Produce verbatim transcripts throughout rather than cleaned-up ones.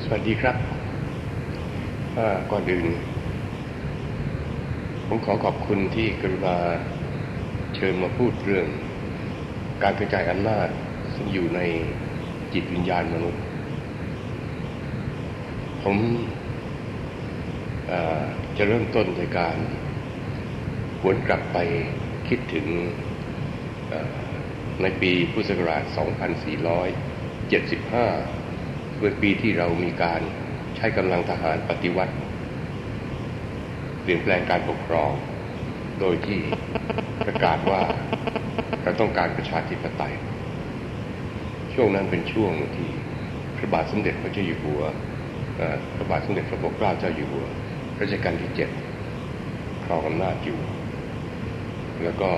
วัสดีครับก่อนอื่นผมขอขอบคุณที่กรุณาเชิญมาพูดเรื่องการกระจายอำนาจซึ่งอยู่ในจิตวิญญาณมนุษย์ผมจะเริ่มต้นในการหวนกลับไปคิดถึงในปีพุทธศักราช สองพันสี่ร้อยเจ็ดสิบห้า เป็นปีที่เรามีการใช้กำลังทหารปฏิวัติเปลี่ยนแปลงการปกครองโดยที่ประกาศว่าเราต้องการประชาธิปไตยช่วงนั้นเป็นช่วงที่พระบาทสมเด็จพระเจ้าอยู่หัวพระบาทสมเด็จพระปกเกล้าเจ้าอยู่หัวรัชกาลที่เจ็ดครองอำนาจอยู่แล้วก็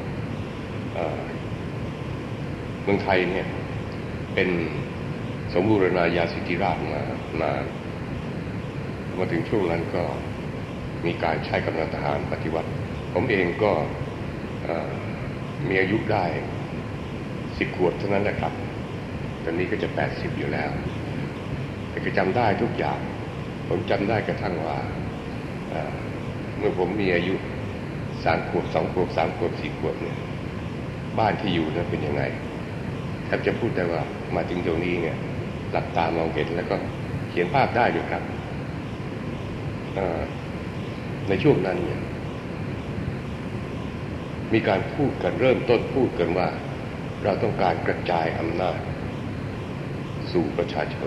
เมืองไทยเนี่ยเป็นสมบูรณาญาสิทธิราชย์มานานมาถึงช่วงนั้นก็มีการใช้กำลังทหารปฏิวัติผมเองก็มีอายุได้สิบขวบเท่านั้นแหละครับตอนนี้ก็จะแปดสิบอยู่แล้วแต่ก็จำได้ทุกอย่างผมจำได้กระทั่งว่าเมื่อผมมีอายุสามขวบสองขวบสามขวบสี่ขวบเนี่ยบ้านที่อยู่นั้นเป็นยังไงแทบจะพูดได้ว่ามาถึงตรงนี้เนี่ยหลับตามองเห็นแล้วก็เขียนภาพได้อยู่ครับในช่วงนั้นเนี่ยมีการพูดกันเริ่มต้นพูดกันว่าเราต้องการกระจายอำนาจสู่ประชาชน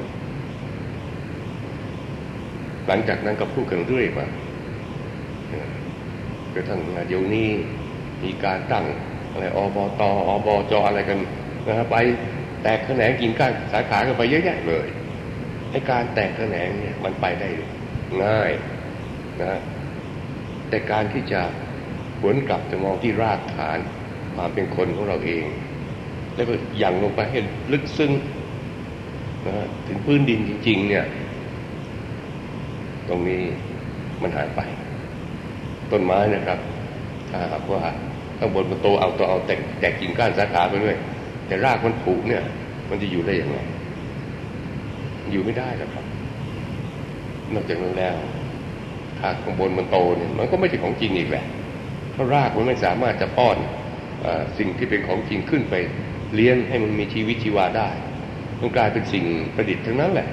หลังจากนั้นก็พูดกันเรื่อยมากระทั่งเดี๋ยวนี้มีการตั้งอะไรอบตอบจอะไรกันนะฮะไปแตกแขนงกิ่งก้านสาขากันไปเยอะแยะเลยให้การแตกแขนงเนี่ยมันไปได้ง่ายนะแต่การที่จะหวนกลับจะมองที่รากฐานความเป็นคนของเราเองแล้วก็ยั่งลงไปให้ลึกซึ้งนะถึงพื้นดินจริงๆเนี่ยตรงนี้มันหายไปต้นไม้นะครับถ้าหากว่าข้างบนมันโตเอาตัวเอาแตกแตกกิ่งก้านสาขาไปด้วยแต่รากมันผุเนี่ยมันจะอยู่ได้ยังไงอยู่ไม่ได้หรอกครับนอกจากนั้นแล้วถ้าข้างบนมันโตเนี่ยมันก็ไม่ใช่ของจริงอีกแหละเพราะรากมันไม่สามารถจะป้อนเอ่อสิ่งที่เป็นของจริงขึ้นไปเลี้ยงให้มันมีชีวิตชีวาได้มันกลายเป็นสิ่งประดิษฐ์ทั้งนั้นแหละ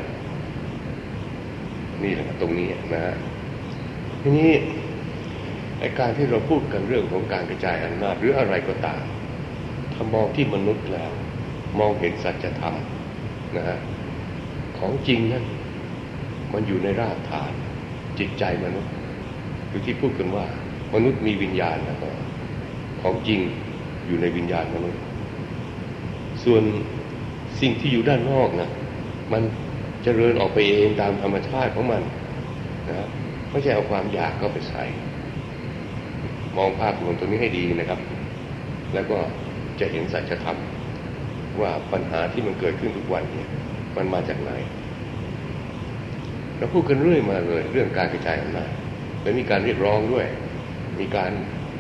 นี่แหละตรงนี้นะฮะทีนี้ไอ้การที่เราพูดกันเรื่องของการกระจายอำนาจหรืออะไรก็ตามถ้ามองที่มนุษย์แล้วมองเห็นสัจธรรมนะฮะของจริงนั้นมันอยู่ในรากฐานจิตใจมนุษย์คือที่พูดกันว่ามนุษย์มีวิญญาณนะก็ของจริงอยู่ในวิญญาณมนุษย์ส่วนสิ่งที่อยู่ด้านนอกนะมันเจริญออกไปเองตามธรรมชาติของมันนะไม่ใช่เอาความอยากเข้าไปใส่มองภาพรวมตรงนี้ให้ดีนะครับแล้วก็จะเห็นสัจธรรมว่าปัญหาที่มันเกิดขึ้นทุกวันเนี่ยมันมาจากไหนเราพูดกันเรื่อยมาเลยเรื่องการกระจายอำนาจและมีการเรียกร้องด้วยมีการ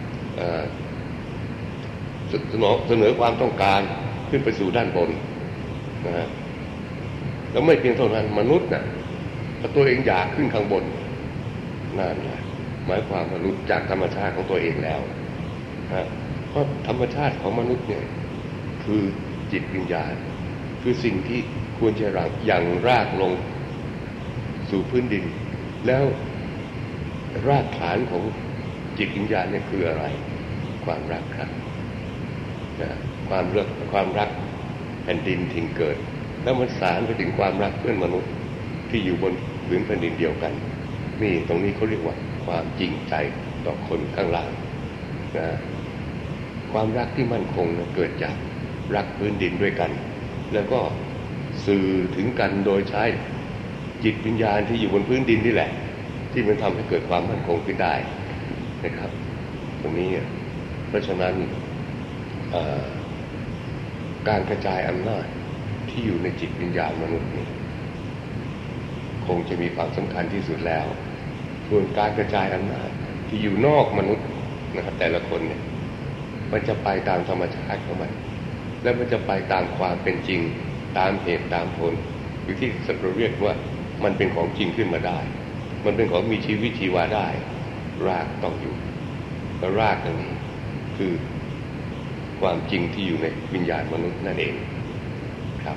เสนอเสนอความต้องการขึ้นไปสู่ด้านบนนะฮะแล้วไม่เพียงเท่านั้นมนุษย์น่ะถ้าตัวเองอยากขึ้นข้างบนนั่นแหละหมายความว่าหลุดจากธรรมชาติของตัวเองแล้วนะเพราะธรรมชาติของมนุษย์เนี่ยคือจิตวิญญาณคือสิ่งที่ควรจะรักอย่างรากลงสู่พื้นดินแล้วรากฐานของจิตวิญญาณเนี่ยคืออะไรความรักครับนะความรักความรักแผ่นดินถิ่นเกิดแล้วมันสานไปถึงความรักเพื่อนมนุษย์ที่อยู่บนพื้นแผ่นดินเดียวกันนี่ตรงนี้เขาเรียกว่าความจริงใจต่อคนข้างล่างนะความรักที่มั่นคงนะเกิดจากรักพื้นดินด้วยกันแล้วก็สื่อถึงกันโดยใช้จิตวิญญาณที่อยู่บนพื้นดินนี่แหละที่มันทำให้เกิดความมั่นคงขึ้นได้นะครับตรงนี้เพราะฉะนั้นการกระจายอำนาจที่อยู่ในจิตวิญญาณมนุษย์นี่คงจะมีความสำคัญที่สุดแล้วส่วนการกระจายอำนาจที่อยู่นอกมนุษย์นะครับแต่ละคนเนี่ยมันจะไปตามธรรมชาติของมันและมันจะไปตามความเป็นจริงตามเหตุตามผลหรือที่เราเรียกว่ามันเป็นของจริงขึ้นมาได้มันเป็นของมีชีวิตชีวาได้รากต้องอยู่และรากอันนี้คือความจริงที่อยู่ในวิญญาณมนุษย์นั่นเองครับ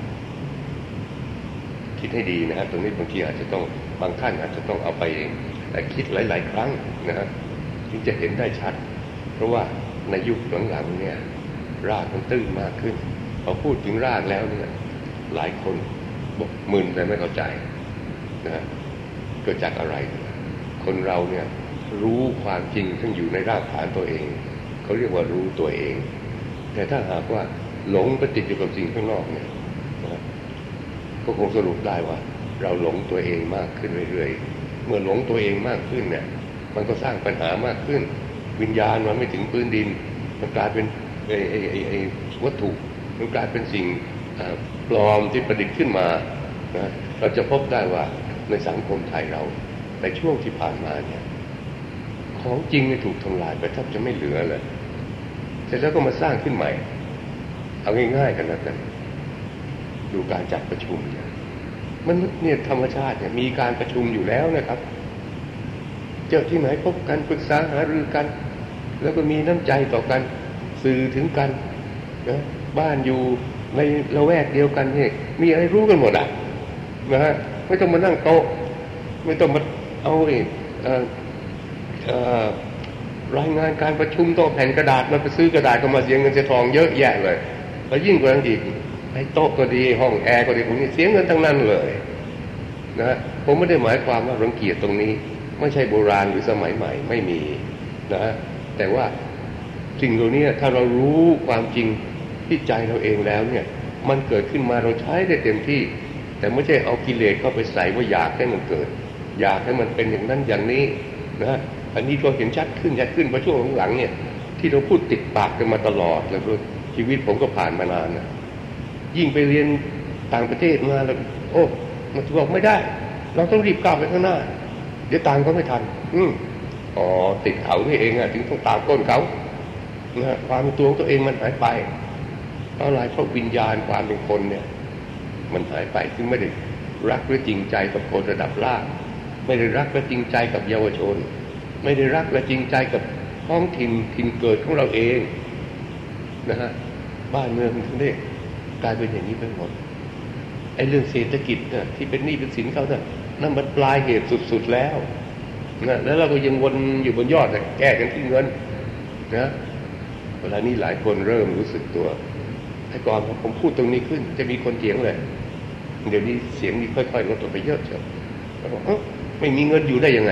คิดให้ดีนะฮะตรงนี้บางทีอาจจะต้องบางท่านอาจจะต้องเอาไปคิดหลายๆครั้งนะฮะถึงจะเห็นได้ชัดเพราะว่าในยุคหลังๆเนี่ยรากมันตื้นมากขึ้นพอพูดถึงรากแล้วเนี่ยหลายคนบอกมึนเลยไม่เข้าใจนะฮะเกิดจากอะไรคนเราเนี่ยรู้ความจริงซึ่งอยู่ในรากฐานตัวเองเขาเรียกว่ารู้ตัวเองแต่ถ้าหากว่าหลงไปติดอยู่กับสิ่งข้างนอกเนี่ยนะก็คงสรุปได้ว่าเราหลงตัวเองมากขึ้นเรื่อยๆเมื่อหลงตัวเองมากขึ้นเนี่ยมันก็สร้างปัญหามากขึ้นวิญญาณมันไม่ถึงพื้นดินมันกลายเป็นไอ้ไอ้ไอ้ไอ้วัตถุมันกลายเป็นสิ่งปลอมที่ประดิษฐ์ขึ้นมานะเราจะพบได้ว่าในสังคมไทยเราในช่วงที่ผ่านมาเนี่ยของจริงเนี่ยถูกทำลายไปแทบจะไม่เหลือเลยเสร็จแล้วก็มาสร้างขึ้นใหม่เอาง่ายๆกันแล้วกันดูการจัดประชุมเนี่ยมันเนี่ยธรรมชาติเนี่ยมีการประชุมอยู่แล้วนะครับเจอที่ไหนพบกันปรึกษาหารือกันแล้วก็มีน้ำใจต่อกันสื่อถึงกันนะบ้านอยู่ในละแวกเดียวกันนี่มีอะไรรู้กันหมดอ่ะนะฮะไม่ต้องมานั่งโต๊ะไม่ต้องมาเอาเองเอ่อเอ่อรายงานการประชุมโต๊ะแผ่นกระดาษมาไปซื้อกระดาษก็มาเสียเงินเสียทองเยอะแยะเลยแล้วยิ่งกว่านั้นอีกไอ้โต๊ะก็ดีห้องแอร์ก็ดีพวกนี้เสียเงินทั้งนั้นเลยนะฮะผมไม่ได้หมายความว่ารังเกียจตรงนี้ไม่ใช่โบราณหรือสมัยใหม่ไม่มีนะฮะแต่ว่าสิ่งเหล่านี้ถ้าเรารู้ความจริงที่ใจเราเองแล้วเนี่ยมันเกิดขึ้นมาเราใช้ได้เต็มที่แต่ไม่ใช่เอากิเลสเข้าไปใส่ว่าอยากให้มันเกิดอยากให้มันเป็นอย่างนั้นอย่างนี้นะฮะอันนี้ก็เห็นชัดขึ้นชัดขึ้นเพราะช่วงหลังๆเนี่ยที่เราพูดติดปากกันมาตลอดแล้วชีวิตผมก็ผ่านมานานนะยิ่งไปเรียนต่างประเทศมาแล้วโอ้มันบอกไม่ได้เราต้องรีบก้าวไปข้างหน้าเดี๋ยวตามเขาไม่ทันอืมอ๋อติดเขานี่เองอ่ะถึงต้องตามก้นเขานะฮะความเป็นตัวของตัวเองมันหายไปเพราะอะไรเพราะวิญญาณความเป็นคนเนี่ยมันหายไปซึ่งไม่ได้รักหรือจริงใจกับคนระดับล่างไม่ได้รักและจริงใจกับเยาวชนไม่ได้รักและจริงใจกับท้องถิ่นถิ่นเกิดของเราเองนะฮะบ้านเมืองทั้งนี้กลายเป็นอย่างนี้ไปหมดไอ้เรื่องเศรษฐกิจน่ะที่เป็นหนี้เป็นสินเขาน่ะนั่นมันปลายเหตุสุดๆแล้วนะแล้วเราก็ยังวนอยู่บนยอดแต่แก้กันที่เงินนะเวลานี้หลายคนเริ่มรู้สึกตัวแต่ก่อนผมพูดตรงนี้ขึ้นจะมีคนเถียงเลยเดี๋ยวนี้เสียงนี้ค่อยๆลดลงไปเยอะเชียวเขาบอกเอ้าไม่มีเงินอยู่ได้ยังไง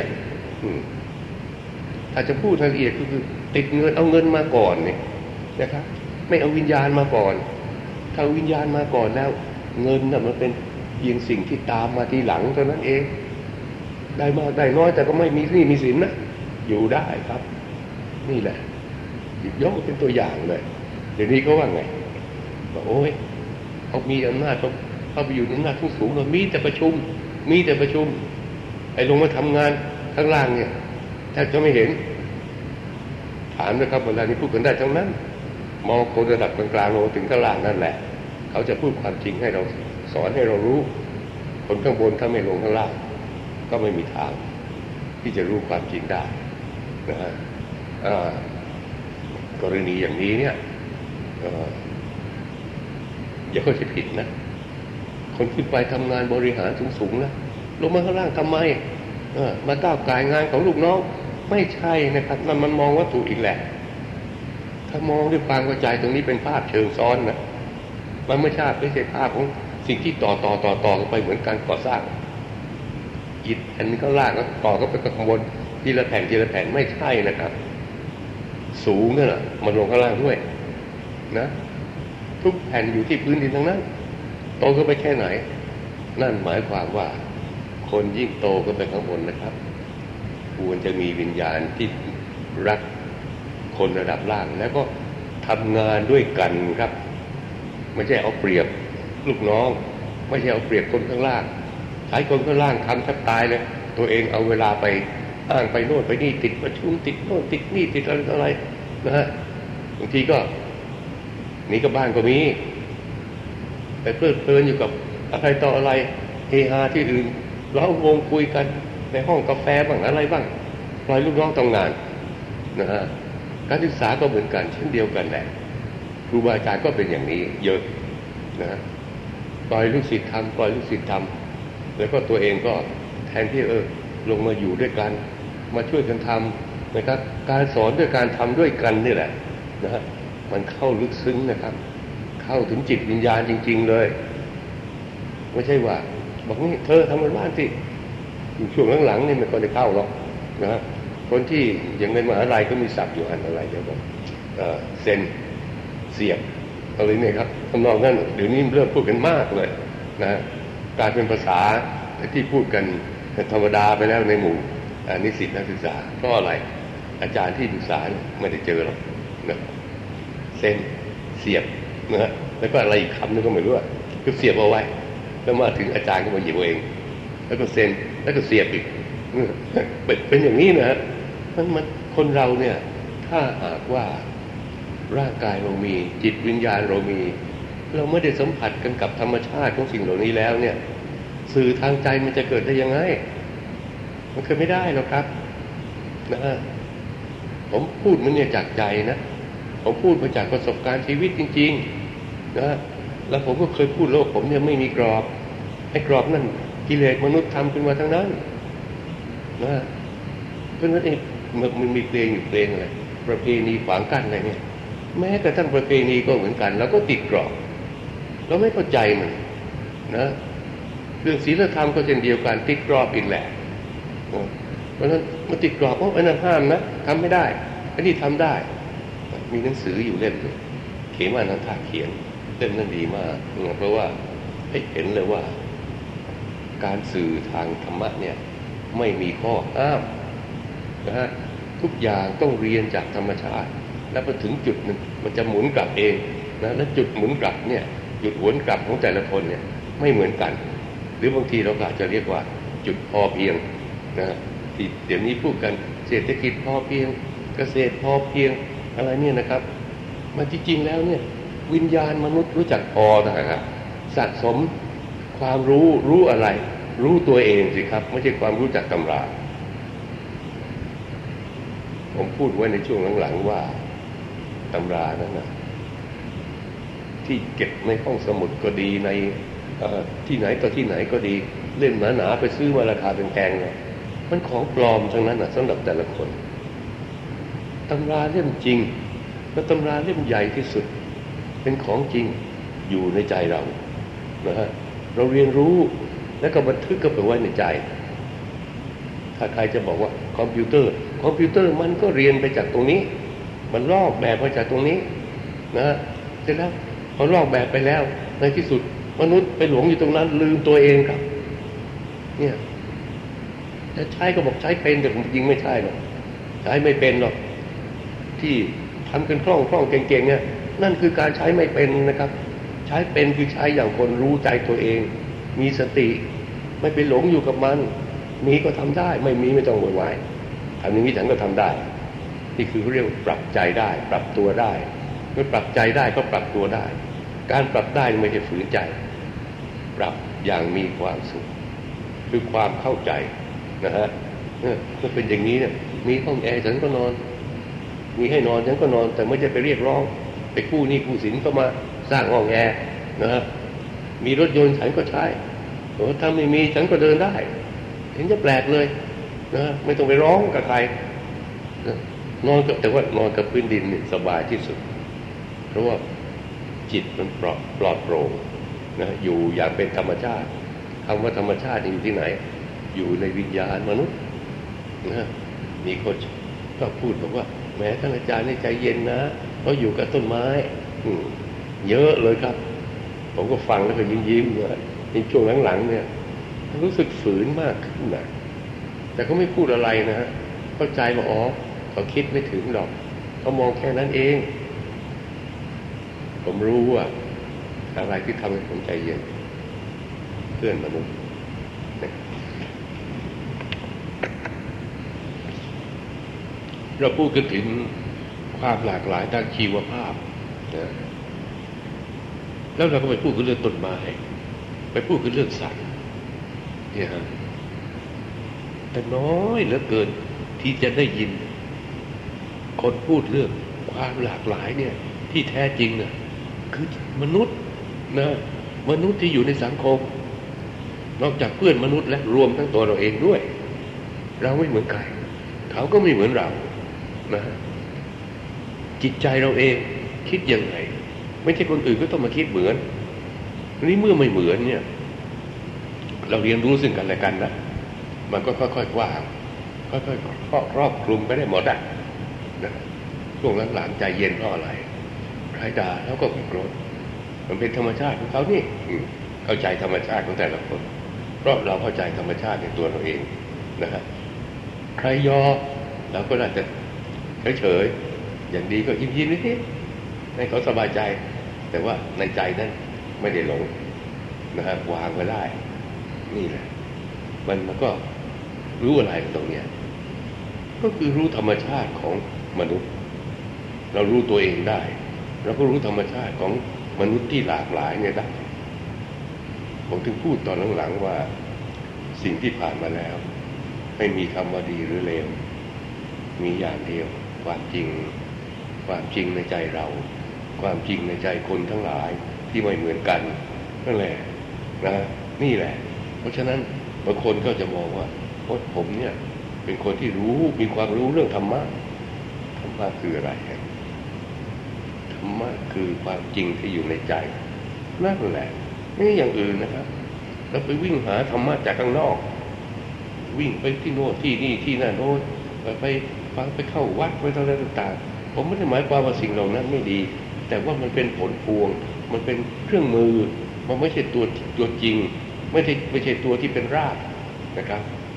ถ้าจะพูดรายละเอียดก็คือติดเงินเอาเงินมาก่อนเนี่ยนะครับไม่เอาวิญญาณมาก่อนถ้าวิญญาณมาก่อนแล้วเงินน่ะมันเป็นเพียงสิ่งที่ตามมาทีหลังเท่านั้นเองได้มากได้น้อยแต่ก็ไม่มีหนี้มีสินนะอยู่ได้ครับนี่แหละหยิบยกเป็นตัวอย่างเลยเดี๋ยวนี้เขาว่าไงบอกโอ้ยเขามีอำนาจเขาเขาไปอยู่ในอำนาจที่สูงเรามีแต่ประชุมมีแต่ประชุมไอ้ลงมาทำงานข้างล่างเนี่ยแทบจะไม่เห็นถามนะครับเวลานี้พูดกันได้ทั้งนั้นมองคนระดับกลางๆลงถึงข้างล่างนั่นแหละเขาจะพูดความจริงให้เราสอนให้เรารู้คนข้างบนถ้าไม่ลงข้างล่างก็ไม่มีทางที่จะรู้ความจริงได้นะฮะกรณีอย่างนี้เนี่ยอย่าเข้าใจผิดนะคนขึ้นไปทำงานบริหารสูงๆแล้วลงมาข้างล่างทำไมมาก้าวไก่งานของลูกน้องไม่ใช่นะครับนั่นมันมองวัตถุอีกแหละถ้ามองด้วยความเข้าใจตรงนี้เป็นภาพเชิงซ้อนนะมันไม่ใช่ไม่ใช่ภาพของสิ่งที่ต่อต่อต่อต่อกันไปเหมือนการก่อสร้างอิฐแผ่นข้างล่างก็ต่อก็ไปข้างบนทีละแผ่นทีละแผ่นไม่ใช่นะครับสูงนั่นแหละมันลงข้างล่างด้วยนะทุกแผ่นอยู่ที่พื้นดินทั้งนั้นโตขึ้นไปแค่ไหนนั่นหมายความว่าคนยิ่งโตขึ้นไปข้างบนนะครับควรจะมีวิญญาณที่รักคนระดับล่างแล้วก็ทำงานด้วยกันครับไม่ใช่เอาเปรียบลูกน้องไม่ใช่เอาเปรียบคนข้างล่างใช้คนข้างล่างทำแทบตายเลยตัวเองเอาเวลาไปอ้างไปโน่นไปนี่ติดประชุมติดโน่นติดนี่ติดอะไรอะไรนะฮะบางทีก็หนีกับบ้านก็มีไปเพลิดเพลินอยู่กับอะไรต่ออะไรเฮฮาที่อื่นเราวงคุยกันในห้องกาแฟบ้างอะไรบ้างปล่อยลูกน้องทำงานนะฮะการศึกษาก็เหมือนกันเช่นเดียวกันแหละครูบาอาจารย์ก็เป็นอย่างนี้เยอะนะฮะปล่อยลูกศิษย์ทำปล่อยลูกศิษย์ทำแล้วก็ตัวเองก็แทนที่เออลงมาอยู่ด้วยกันมาช่วยกันทำนะครับการสอนด้วยการทำด้วยกันนี่แหละนะฮะมันเข้าลึกซึ้งนะครับเข้าถึงจิตวิญญาณจริงๆเลยไม่ใช่ว่าบอกนี่เธอทำมันบ้านสิช่วงหลังๆนี่มันก็ได้เข้าหรอกนะฮะคนที่อย่างในมหาลัยก็มีศัพท์อยู่อันอะไรเดี๋ยวบอกเซ็นเสียบอะไรเนี่ยครับทำนองนั้นเดี๋ยวนี้เริ่มพูดกันมากเลยนะฮะกลายเป็นภาษาที่พูดกันธรรมดาไปแล้วในหมู่นิสิตนักศึกษาเพราะอะไรอาจารย์ที่ศึกษาไม่ได้เจอหรอกนะเซ็นเสียบนะฮะแล้วก็อะไรอีกคำนึงก็ไม่รู้ก็เสียบเอาไว้แล้วมาถึงอาจารย์ก็มาหยิบเองแล้วก็เซ็นแล้วก็เสียบอีกเป็นเป็นอย่างนี้นะฮะมันมันคนเราเนี่ยถ้าหากว่าร่างกายเรามีจิตวิญญาณเรามีเราไม่ได้สัมผัสกันกับธรรมชาติของสิ่งเหล่านี้แล้วเนี่ยสื่อทางใจมันจะเกิดได้ยังไงมันเกิดไม่ได้หรอกครับนะฮะผมพูดมันเนี่ยจากใจนะผมพูดมาจากประสบการณ์ชีวิตจริงๆนะแล้วผมก็เคยพูดโลกผมเนี่ยไม่มีกรอบไอ้กรอบนั่นกิเลสมนุษย์ทำขึ้นมาทั้งนั้นนะเพราะฉะนั้นเองมันมีเพลงอยู่เพลงอะไรประเพณีขวางกั้นอะไรเนี่ยแม้กระทั่งประเพณีก็เหมือนกันแล้วก็ติดกรอบเราไม่เข้าใจมันนะเรื่องศีลธรรมก็เช่นเดียวกันติดกรอบอีกแหละเพราะฉะนั้นมันติดกรอบเพราะอันนั้นห้ามนะทำไม่ได้อันนี้ทำได้มีหนังสืออยู่เล่มนึงเขมานันทาเขียนเล่มนั้นดีมากเพราะว่าให้เห็นเลยว่าการสื่อทางธรรมะเนี่ยไม่มีข้อห้ามนะฮะทุกอย่างต้องเรียนจากธรรมชาติแล้วพอถึงจุดนึงมันจะหมุนกลับเองนะแล้วจุดหมุนกลับเนี่ยจุดหวนกลับของแต่ละคนเนี่ยไม่เหมือนกันหรือบางทีเราอาจจะเรียกว่าจุดพอเพียงนะที่เดี๋ยวนี้พูดกันเศรษฐกิจพอเพียงเกษตรพอเพียงอะไรเนี่ยนะครับมันจริงๆแล้วเนี่ยวิญญาณมนุษย์รู้จักพอนะครับสะสมความรู้รู้อะไรรู้ตัวเองสิครับไม่ใช่ความรู้จากตำราผมพูดไว้ในช่วงหลังๆว่าตำรานั้นนะที่เก็บในห้องสมุดก็ดีในที่ไหนต่อที่ไหนก็ดีเล่มหนาๆไปซื้อมาราคาแพงๆเนี่ยมันของปลอมทั้งนั้นนะสำหรับแต่ละคนตำราเล่มจริงและตำราเล่มใหญ่ที่สุดเป็นของจริงอยู่ในใจเรานะฮะเราเรียนรู้แล้วก็บันทึกก็ไปไว้ในใจถ้าใครจะบอกว่าคอมพิวเตอร์คอมพิวเตอร์มันก็เรียนไปจากตรงนี้มันลอกแบบมาจากตรงนี้นะเสร็จแล้วพอลอกแบบไปแล้วในที่สุดมนุษย์ไปหลงอยู่ตรงนั้นลืมตัวเองครับเนี่ยจะใช้ก็บอกใช้เป็นแต่ผมจริงไม่ใช่หรอกใช้ไม่เป็นหรอกที่ทำกันคล่องคล่องเก่งๆเนี่ยนั่นคือการใช้ไม่เป็นนะครับใช้เป็นคือใช้อย่างคนรู้ใจตัวเองมีสติไม่ไปหลงอยู่กับมันมีก็ทำได้ไม่มีไม่ต้องโวยวายทำอย่างนี้ฉันก็ทำได้นี่คือเรียกปรับใจได้ปรับตัวได้เมื่อปรับใจได้ก็ปรับตัวได้การปรับได้ไม่ใช่ฝืนใจปรับอย่างมีความสุขคือความเข้าใจนะฮะเมื่อเป็นอย่างนี้เนี่ยมีห้องแอร์ฉันก็นอนมีให้นอนฉันก็นอนแต่ไม่ใช่ไปเรียกร้องไปกู้หนี้กู้สินเข้ามาสร้างห้องแอร์นะฮะมีรถยนต์ฉันก็ใช้ถ้าไม่มีฉันก็เดินได้เห็นจะแปลกเลยนะไม่ต้องไปร้องกับใครนอนแต่ว่านอนกับพื้นดินนี่สบายที่สุดเพราะว่าจิตมันปลอดปลอดโปร่งนะอยู่อย่างเป็นธรรมชาติคำว่าธรรมชาติอยู่ที่ไหนอยู่ในวิญญาณมนุษย์นะมีคนก็พูดบอกว่าแม้ท่านอาจารย์นี่ใจเย็นนะเพราะอยู่กับต้นไม้เยอะเลยครับผมก็ฟังแล้วก็ยิ้มยิ้มเลยในช่วงหลังๆเนี่ยรู้สึกฝืนมากขึ้นนะแต่ก็ไม่พูดอะไรนะฮะเข้าใจว่าอ๋อเขาคิดไม่ถึงหรอกเขามองแค่นั้นเองผมรู้ว่าอะไรที่ทำให้ผมใจเย็นเพื่อนมนุษย์เราพูดกันถึงความหลากหลายทางชีวภาพนะแล้วเราก็ไปพูดกันเรื่องต้นไม้ไปพูดกันเรื่องสัตว์เนี่ยฮะแต่น้อยเหลือเกินที่จะได้ยินคนพูดเรื่องความหลากหลายเนี่ยที่แท้จริงน่ะคือมนุษย์นะมนุษย์ที่อยู่ในสังคมนอกจากเพื่อนมนุษย์และรวมทั้งตัวเราเองด้วยเราไม่เหมือนใครเขาก็ไม่เหมือนเรานะจิตใจเราเองคิดยังไงไม่ใช่คนอื่นก็ต้องมาคิดเหมือนนี่เมื่อไม่เหมือนเนี่ยเราเรียนรู้ซึ่งกันและกันนะมันก็ค่อยๆกว้างค่อยๆครอบคลุมไปได้หมดอ่ะนะช่วงหลังๆใจเย็นเพราะอะไรใครด่าแล้วก็ไม่โกรธมันเป็นธรรมชาติของเขานี่เข้าใจธรรมชาติของแต่ละคนเพราะเราเข้าใจธรรมชาติในตัวเราเองนะฮะใครยอเราก็น่าจะเฉยๆอย่างดีก็ยิ้มๆนิดๆให้เขาสบายใจแต่ว่าในใจนั้นไม่ได้หลงนะฮะวางไว้ได้นี่แหละมันมันก็รู้อะไรตรงเนี้ยก็คือรู้ธรรมชาติของมนุษย์เรารู้ตัวเองได้เราก็รู้ธรรมชาติของมนุษย์ที่หลากหลายเนี่ยได้ผมถึงพูดตอนหลังๆว่าสิ่งที่ผ่านมาแล้วไม่มีคำว่าดีหรือเลวมีอย่างเดียวความจริงความจริงในใจเราความจริงในใจคนทั้งหลายที่ไม่เหมือนกันนั่นแหละนะนี่แหละเพราะฉะนั้นบางคนก็จะมองว่าโอ้ผมเนี่ยเป็นคนที่รู้มีความรู้เรื่องธรรมะธรรมะคืออะไรธรรมะคือความจริงที่อยู่ในใจนั่นแหละไม่ใช่อย่างอื่นนะครับเราไปวิ่งหาธรรมะจากข้างนอกวิ่งไปที่โน่นที่นี่ที่นั่นโน่นไปไปฟังไปเข้าวัดไปอะไรต่างๆผมไม่ได้หมายความว่าสิ่งเหล่านั้นไม่ดีแต่ว่ามันเป็นผลพวงมันเป็นเครื่องมือมันไม่ใช่ตัวตัวจริงไม่ใช่ไม่ใช่ตัวที่เป็นรากนะครับ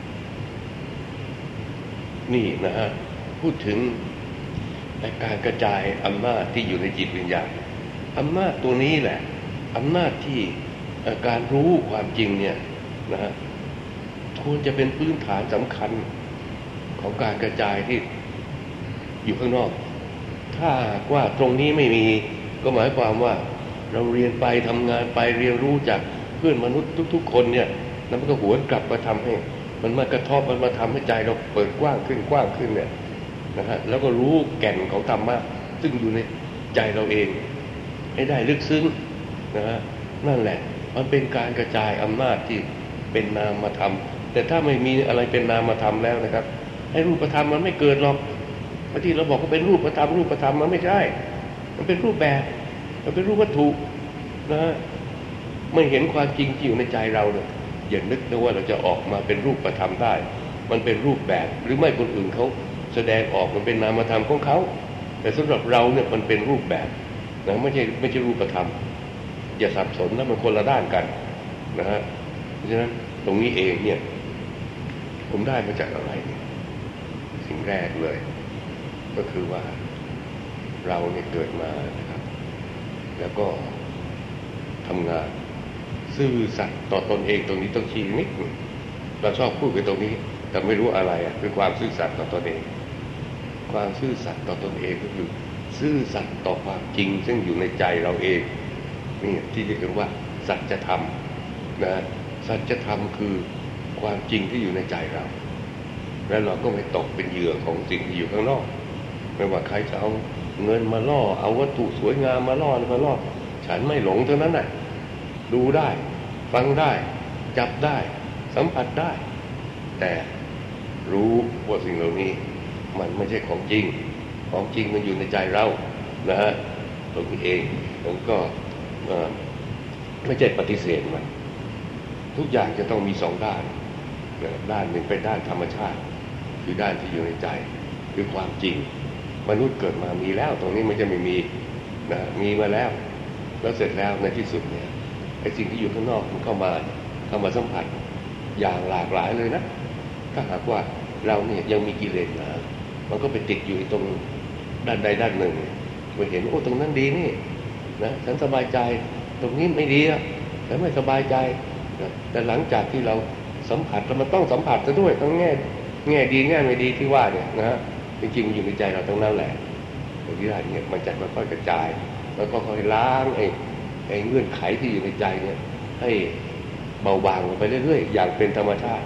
นี่นะฮะพูดถึงการกระจายอำนาจที่อยู่ในจิตวิญญาณอำนาจตัวนี้แหละอำนาจที่การรู้ความจริงเนี่ยนะฮะควรจะเป็นพื้นฐานสำคัญของการกระจายที่อยู่ข้างนอกถ้าว่าตรงนี้ไม่มีก็หมายความว่าเราเรียนไปทำงานไปเรียนรู้จากเพื่อนมนุษย์ทุกๆคนเนี่ยแล้วมันก็หวนกลับมาทำให้มันมากระทบมันมาทำให้ใจเราเปิดกว้างขึ้นกว้างขึ้นเนี่ยนะฮะแล้วก็รู้แก่นของธรรมะซึ่งอยู่ในใจเราเองให้ได้ลึกซึ้งนะฮะนั่นแหละมันเป็นการกระจายอำนาจที่เป็นนามธรรมแต่ถ้าไม่มีอะไรเป็นนามธรรมแล้วนะครับไอ้รูปธรรมมันไม่เกิดหรอกบางทีเราบอกว่าเป็นรูปธรรมรูปธรรมมันไม่ใช่มันเป็นรูปแบบมันเป็นรูปวัตถุนะฮะไม่เห็นความจริงที่อยู่ในใจเราเลยอย่านึกนะว่าเราจะออกมาเป็นรูปธรรมได้มันเป็นรูปแบบหรือไม่คนอื่นเขาแสดงออกมันเป็นนามธรรมของเขาแต่สำหรับเราเนี่ยมันเป็นรูปแบบนะไม่ใช่ไม่ใช่รูปธรรมอย่าสับสนนะมันคนละด้านกันนะฮะเพราะฉะนั้นตรงนี้เองเนี่ยผมได้มาจากอะไรสิ่งแรกเลยก็คือว่าเราเนี่ยเกิดมานะครับแล้วก็ทำงานซื่อสัตย์ต่อตนเองตรงนี้ต้องชี้นิดนึงเราชอบพูดกันตรงนี้แต่ไม่รู้อะไรอ่ะคือความซื่อสัตย์ต่อตนเองความซื่อสัตย์ต่อตนเองก็คือซื่อสัตย์ต่อความจริงซึ่งอยู่ในใจเราเองนี่ที่เรียกว่าสัจธรรมนะสัจธรรมคือความจริงที่อยู่ในใจเราแล้วเราก็ไม่ตกเป็นเหยื่อของสิ่งที่อยู่ข้างนอกไม่ว่าใครจะเอาเงินมาล่อเอาวัตถุสวยงามมาล่อมาล่อฉันไม่หลงเท่านั้นน่ะดูได้ฟังได้จับได้สัมผัสได้แต่รู้ว่าสิ่งเหล่านี้มันไม่ใช่ของจริงของจริงมันอยู่ในใจเรานะฮะตรงนี้เองผมก็ไม่ใช่ปฏิเสธมันทุกอย่างจะต้องมีสองด้านด้านหนึ่งเป็นด้านธรรมชาติคือด้านที่อยู่ในใจคือความจริงมนุษย์เกิดมามีแล้วตรงนี้มันจะไม่มีนะมีมาแล้วแล้วเสร็จแล้วในที่สุดเนี่ยไอ้สิ่งที่อยู่ข้างนอกมันเข้ามาเข้ามาสัมผัสอย่างหลากหลายเลยนะถ้าหากว่าเราเนี่ยยังมีกิเลสนะมันก็ไปติดอยู่ตรงด้านใดด้านหนึ่งไปเห็นโอ้ตรงนั้นดีนี่นะฉันสบายใจตรงนี้ไม่ดีอะแต่ไม่สบายใจนะแต่หลังจากที่เราสัมผัสแล้วมันต้องสัมผัสซะด้วยทั้งแง่แง่ดีแง่ไม่ดีที่ว่าเนี่ยนะฮะจริงๆอยู่ในใจเราตรงนั้นแหละตรงที่ได้เนี่ยมันจะค่อยๆกระจายแล้วก็ค่อยล้างไอ้ไอ้เงื่อนไขที่อยู่ในใจเนี่ยให้เบาบางลงไปเรื่อยๆอย่างเป็นธรรมชาติ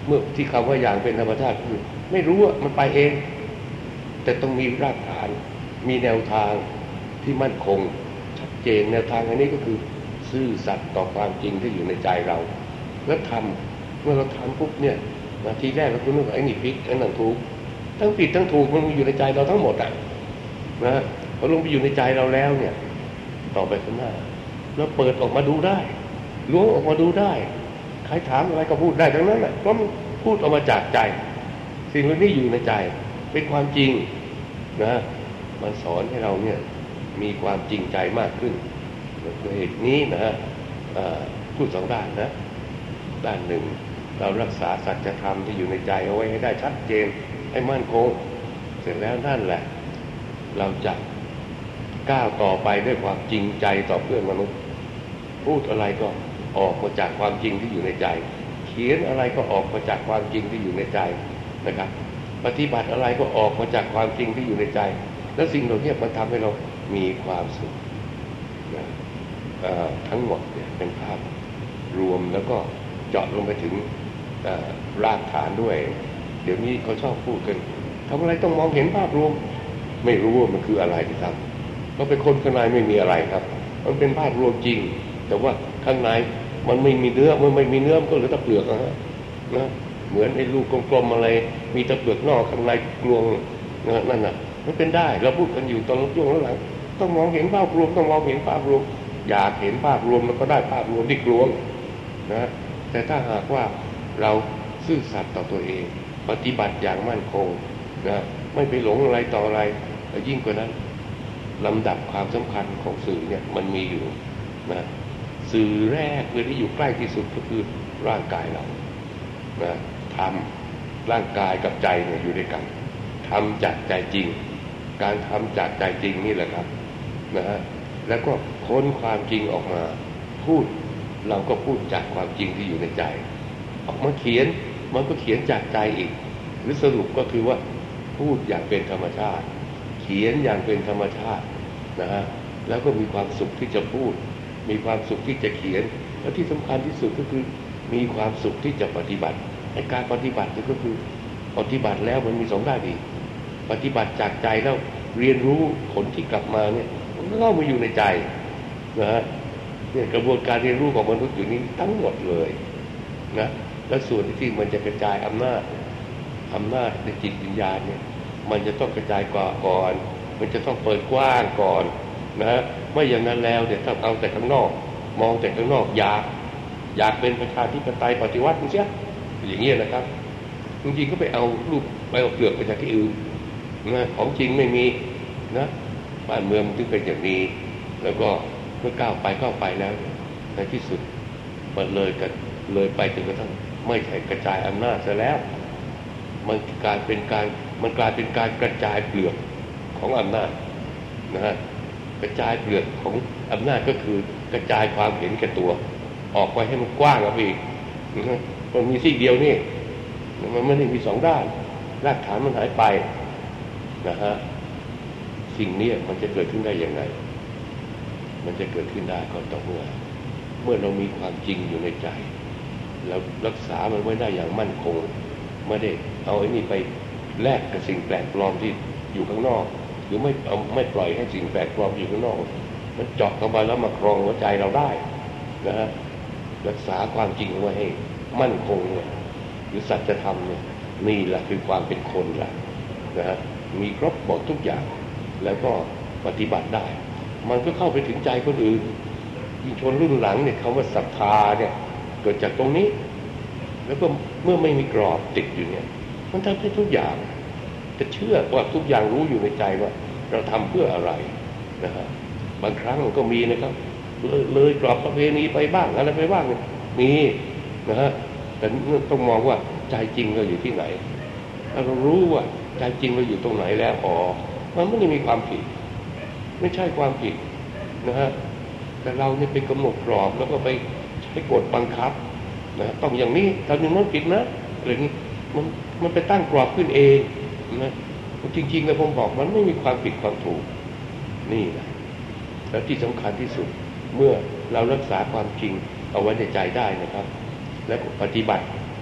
เมื่อที่คำว่าอย่างเป็นธรรมชาติคือไม่รู้ว่ามันไปเองแต่ต้องมีรากฐานมีแนวทางที่มั่นคงชัดเจนแนวทางอันนี้ก็คือซื่อสัตย์ต่อความจริงที่อยู่ในใจเราแล้วทำเมื่อเราทำปุ๊บเนี่ยนาทีแรกเราคุณนึกว่าไอ้นี่ผิดไอ้นั่นถูกทั้งผิดทั้งถูกมันอยู่ในใจเราทั้งหมดอ่ะนะพอลงไปอยู่ในใจเราแล้วเนี่ยต่อไปข้างหน้าแล้วเปิดออกมาดูได้ล้วงออกมาดูได้ใครถามอะไรก็พูดได้ทั้งนั้นแหละเพราะมันพูดออกมาจากใจสิ่งเหล่านี้อยู่ในใจเป็นความจริงนะมันสอนให้เราเนี่ยมีความจริงใจมากขึ้นด้วยเหตุนี้นะฮะพูดสองด้านนะด้านหนึ่งเรารักษาสัจธรรมที่อยู่ในใจเอาไว้ให้ได้ชัดเจนให้มั่นคงเสร็จแล้วนั่นแหละเราจะก้าวต่อไปด้วยความจริงใจต่อเพื่อนมนุษย์พูดอะไรก็ออกมาจากความจริงที่อยู่ในใจเขียนอะไรก็ออกมาจากความจริงที่อยู่ในใจนะครับปฏิบัติอะไรก็ออกมาจากความจริงที่อยู่ในใจแล้วสิ่งเหล่านี้มันทำให้เรามีความสุขนะทั้งหมดเนี่ยเป็นภาพรวมแล้วก็เจาะลงไปถึงรากฐานด้วยเดี๋ยวนี้เขาชอบพูดกันทำอะไรต้องมองเห็นภาพรวมไม่รู้ว่ามันคืออะไรที่ทำเพราะเป็นคนข้างในไม่มีอะไรครับมันเป็นภาพรวมจริงแต่ว่าข้างในมันไม่มีเนื้อมันไม่มีเนื้อมันก็เหลือแต่เปลือกนะฮะนะเหมือนไอ้ลูกกลมๆอะไรมีแต่เปลือกนอกข้างในกลวงนั่นน่ะมันเป็นได้เราพูดกันอยู่ตอนช่วงหลังต้องมองเห็นภาพรวมต้องมองเห็นภาพรวมอยากเห็นภาพรวมมันก็ได้ภาพรวมที่กลวงนะแต่ถ้าหากว่าเราซื่อสัตย์ต่อตัวเองปฏิบัติอย่างมั่นคงนะไม่ไปหลงอะไรต่ออะไรยิ่งกว่านั้นลำดับความสำคัญของสื่อเนี่ยมันมีอยู่นะสื่อแรกเลยที่อยู่ใกล้ที่สุดก็คือร่างกายเรานะทำร่างกายกับใจเนี่ยอยู่ด้วยกันทำจากใจจริงการทำจากใจจริงนี่แหละครับนะฮะแล้วก็ค้นความจริงออกมาพูดเราก็พูดจากความจริงที่อยู่ในใจออกมาเขียนมันก็เขียนจากใจอีกหรือสรุปก็คือว่าพูดอย่างเป็นธรรมชาติเขียนอย่างเป็นธรรมชาตินะฮะแล้วก็มีความสุขที่จะพูดมีความสุขที่จะเขียนและที่สำคัญที่สุดก็คือมีความสุขที่จะปฏิบัติในการปฏิบัติก็คือปฏิบัติแล้วมันมีสองด้านดีปฏิบัติจากใจแล้วเรียนรู้ผลที่กลับมาเนี่ยมันก็เข้ามาอยู่ในใจนะฮะเนี่ยกระบวนการเรียนรู้ของมนุษย์อยู่นี้ทั้งหมดเลยนะและส่วนที่มันจะกระจายอำนาจอำนาจในจิตวิญญาณเนี่ยมันจะต้องกระจายก่อนมันจะต้องเปิดกว้างก่อนนะไม่อย่างนั้นแล้วเนี่ยถ้าเอาแต่ข้างนอกมองแต่ข้างนอกอยากอยากเป็นประชาธิปไตยปฏิวัติมันเสียอย่างเงี้ยนะครับจริงๆก็ไปเอารูปไปเอาเปลือกไปจากที่อื่นนะของจริงไม่มีนะบ้านเมืองถึงเป็นอย่างนี้แล้วก็เมื่อก้าวไปก้าวไปแล้วในที่สุดมันเลยกันเลยไปจนกระทั่งไม่ใช่กระจายอำนาจซะแล้วมันกลายเป็นการมันกลายเป็นการกระจายเปลือกของอำนาจนะฮะกระจายเปลือกของอำนาจก็คือกระจายความเห็นแก่ตัวออกไปให้มันกว้างออกไปอีกมันมีสิ่งเดียวนี่มันไม่ได้มีสองด้านรากฐานมันหายไปนะฮะสิ่งนี้มันจะเกิดขึ้นได้อย่างไรมันจะเกิดขึ้นได้ก็ต่อเมื่อเมื่อเรามีความจริงอยู่ในใจแล้วรักษามันไว้ได้อย่างมั่นคงไม่ได้เอาไอ้นี่ไปแลกกับสิ่งแปลกปลอมที่อยู่ข้างนอกหรือไม่เอาไม่ปล่อยให้สิ่งแปลกปลอมอยู่ข้างนอกมันเจาะเข้ามาแล้วมาครองหัวใจเราได้นะฮะรักษาความจริงไว้ให้มั่นคงเนี่ยหรือสัจธรรมเนี่ยนี่แหละคือความเป็นคนละนะฮะมีครบหมดทุกอย่างแล้วก็ปฏิบัติได้มันก็เข้าไปถึงใจคนอื่นยิ่งชนรุ่นหลังเนี่ยคำว่าศรัทธาเนี่ยเกิดจากตรงนี้แล้วก็เมื่อไม่มีกรอบติดอยู่เนี่ยมันทำให้ทุกอย่างจะเชื่อว่าทุกอย่างรู้อยู่ในใจว่าเราทำเพื่ออะไรนะฮะบางครั้งมันก็มีนะครับเลยเลยกรอบประเพณีไปบ้างอะไรไปบ้างมีนะฮะแต่ต้องมองว่าใจจริงเราอยู่ที่ไหนถ้าเรารู้ว่าใจจริงเราอยู่ตรงไหนแล้วอ๋อมันไม่ได้มีความผิดไม่ใช่ความผิดนะฮะแต่เราเนี่ยไปกำหนดกรอบแล้วก็ไปใช้กฎบังคับนะต้องอย่างนี้ทำอย่างนั้นผิดนะอะไรนี้มันมันไปตั้งกรอบขึ้นเองนะจริงๆแล้วผมบอกมันไม่มีความผิดความถูกนี่แหละแล้วที่สำคัญที่สุดเมื่อเรารักษาความจริงเอาไว้ในใจได้นะครับแล้วปฏิบัติ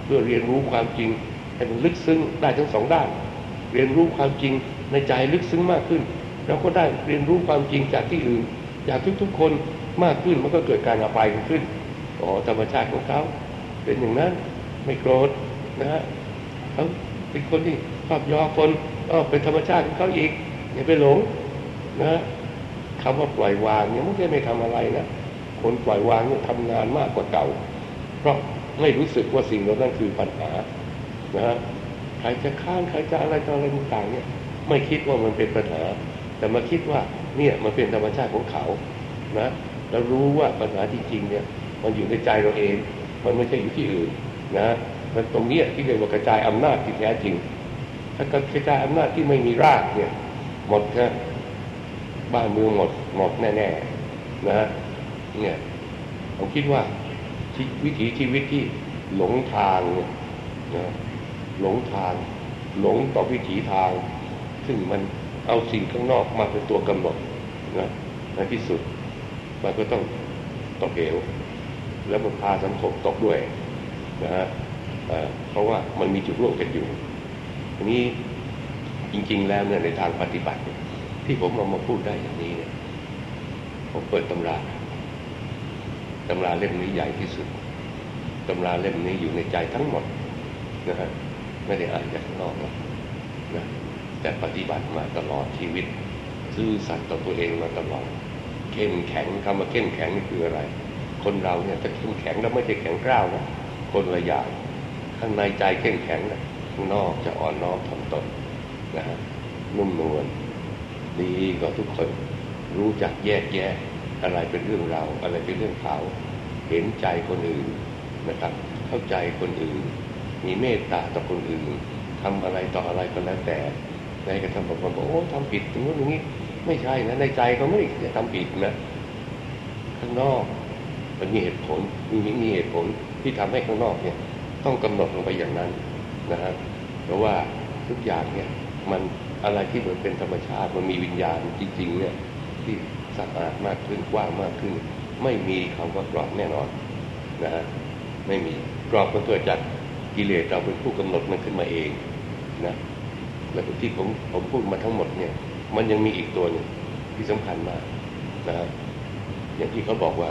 เพื่อเรียนรู้ความจริงให้มันลึกซึ้งได้ทั้งสองด้านเรียนรู้ความจริงในใจลึกซึ้งมากขึ้นเราก็ได้เรียนรู้ความจริงจากที่อื่นจากทุกๆคนมากขึ้นมันก็เกิดการอภัยขึ้นอ๋อธรรมชาติของเขาเป็นอย่างนั้นไม่โกรธนะฮะเขาเป็นคนที่ชอบยอคนก็เป็นธรรมชาติของเขาอีกอย่าไปหลงนะคำว่าปล่อยวางเนี่ยไม่ใช่ไม่ทำอะไรนะคนปล่อยวางเนี่ยทำงานมากกว่าเก่าเพราะไม่รู้สึกว่าสิ่งเหล่านั้นคือปัญหานะฮะใครจะค้านใครจะอะไรต่ออะไรต่างๆเนี่ยไม่คิดว่ามันเป็นปัญหาแต่มาคิดว่าเนี่ยมันเป็นธรรมชาติของเขานะแล้วรู้ว่าปัญหาจริงๆเนี่ยมันอยู่ในใจเราเองมันไม่ใช่อยู่ที่อื่นนะมันตรงนี้ที่เรียกว่ากระจายอำนาจที่แท้จริงถ้ากระจายอำนาจที่ไม่มีรากเนี่ยหมดนะบ้านเมืองหมดหมดแน่ๆนะเนี่ยผมคิดว่าวิถีชีวิตที่หลงทางเนี่ยนะหลงทางหลงต่อวิถีทางซึ่งมันเอาสิ่งข้างนอกมาเป็นตัวกำหนดนะในที่สุดมันก็ต้องตกเหวแล้วมันพาสังคมตกด้วยนะฮะเพราะว่ามันมีจุดร่วมกันอยู่ทีนี้จริงๆแล้วเนี่ยในทางปฏิบัติที่ผมเอามาพูดได้อย่างนี้เนี่ยผมเปิดตำราตำราเล่มนี้ใหญ่ที่สุดตำราเล่มนี้อยู่ในใจทั้งหมดนะฮะไม่ได้อ่านจากข้างนอกนะแต่ปฏิบัติมาตลอดชีวิตซื่อสัตย์ต่อตัวเองมาตลอดเข้มแข็งคำว่าเข้มแข็งนี่คืออะไรคนเราเนี่ยจะเข้มแข็งแล้วไม่ใช่แข็งกร้าวนะคนละอย่างข้างในใจเข้มแข็งนะข้างนอกจะอ่อนน้อมถ่อมตนนะฮะนุ่มนวลดีกว่าทุกคนรู้จักแยกแยะอะไรเป็นเรื่องเราอะไรเป็นเรื่องเขาเห็นใจคนอื่นนะครับเข้าใจคนอื่นมีเมตตาต่อคนอื่นทำอะไรต่ออะไรก็แล้วแต่ในกระทำบางคนบอกโอ้ทำผิดอย่างนู้นอย่างนี้ไม่ใช่นะในใจเขาไม่ได้ทำผิดนะข้างนอกมันมีเหตุผลมีมีเหตุผลที่ทำให้ข้างนอกเนี่ยต้องกำหนดลงไปอย่างนั้นนะฮะเพราะว่าทุกอย่างเนี่ยมันอะไรที่เหมือนเป็นธรรมชาติมันมีวิญญาณจริงๆเนี่ยที่สะอาดมากขึ้นกว้างมากขึ้นไม่มีคำว่ากรอบแน่นอนนะฮะไม่มีกรอบมันเกิดจากกิเลสเราเป็นผู้กำหนดมันขึ้นมาเองนะและที่ผมผมพูดมาทั้งหมดเนี่ยมันยังมีอีกตัวนึงที่สำคัญมากนะอย่างที่เขาบอกว่า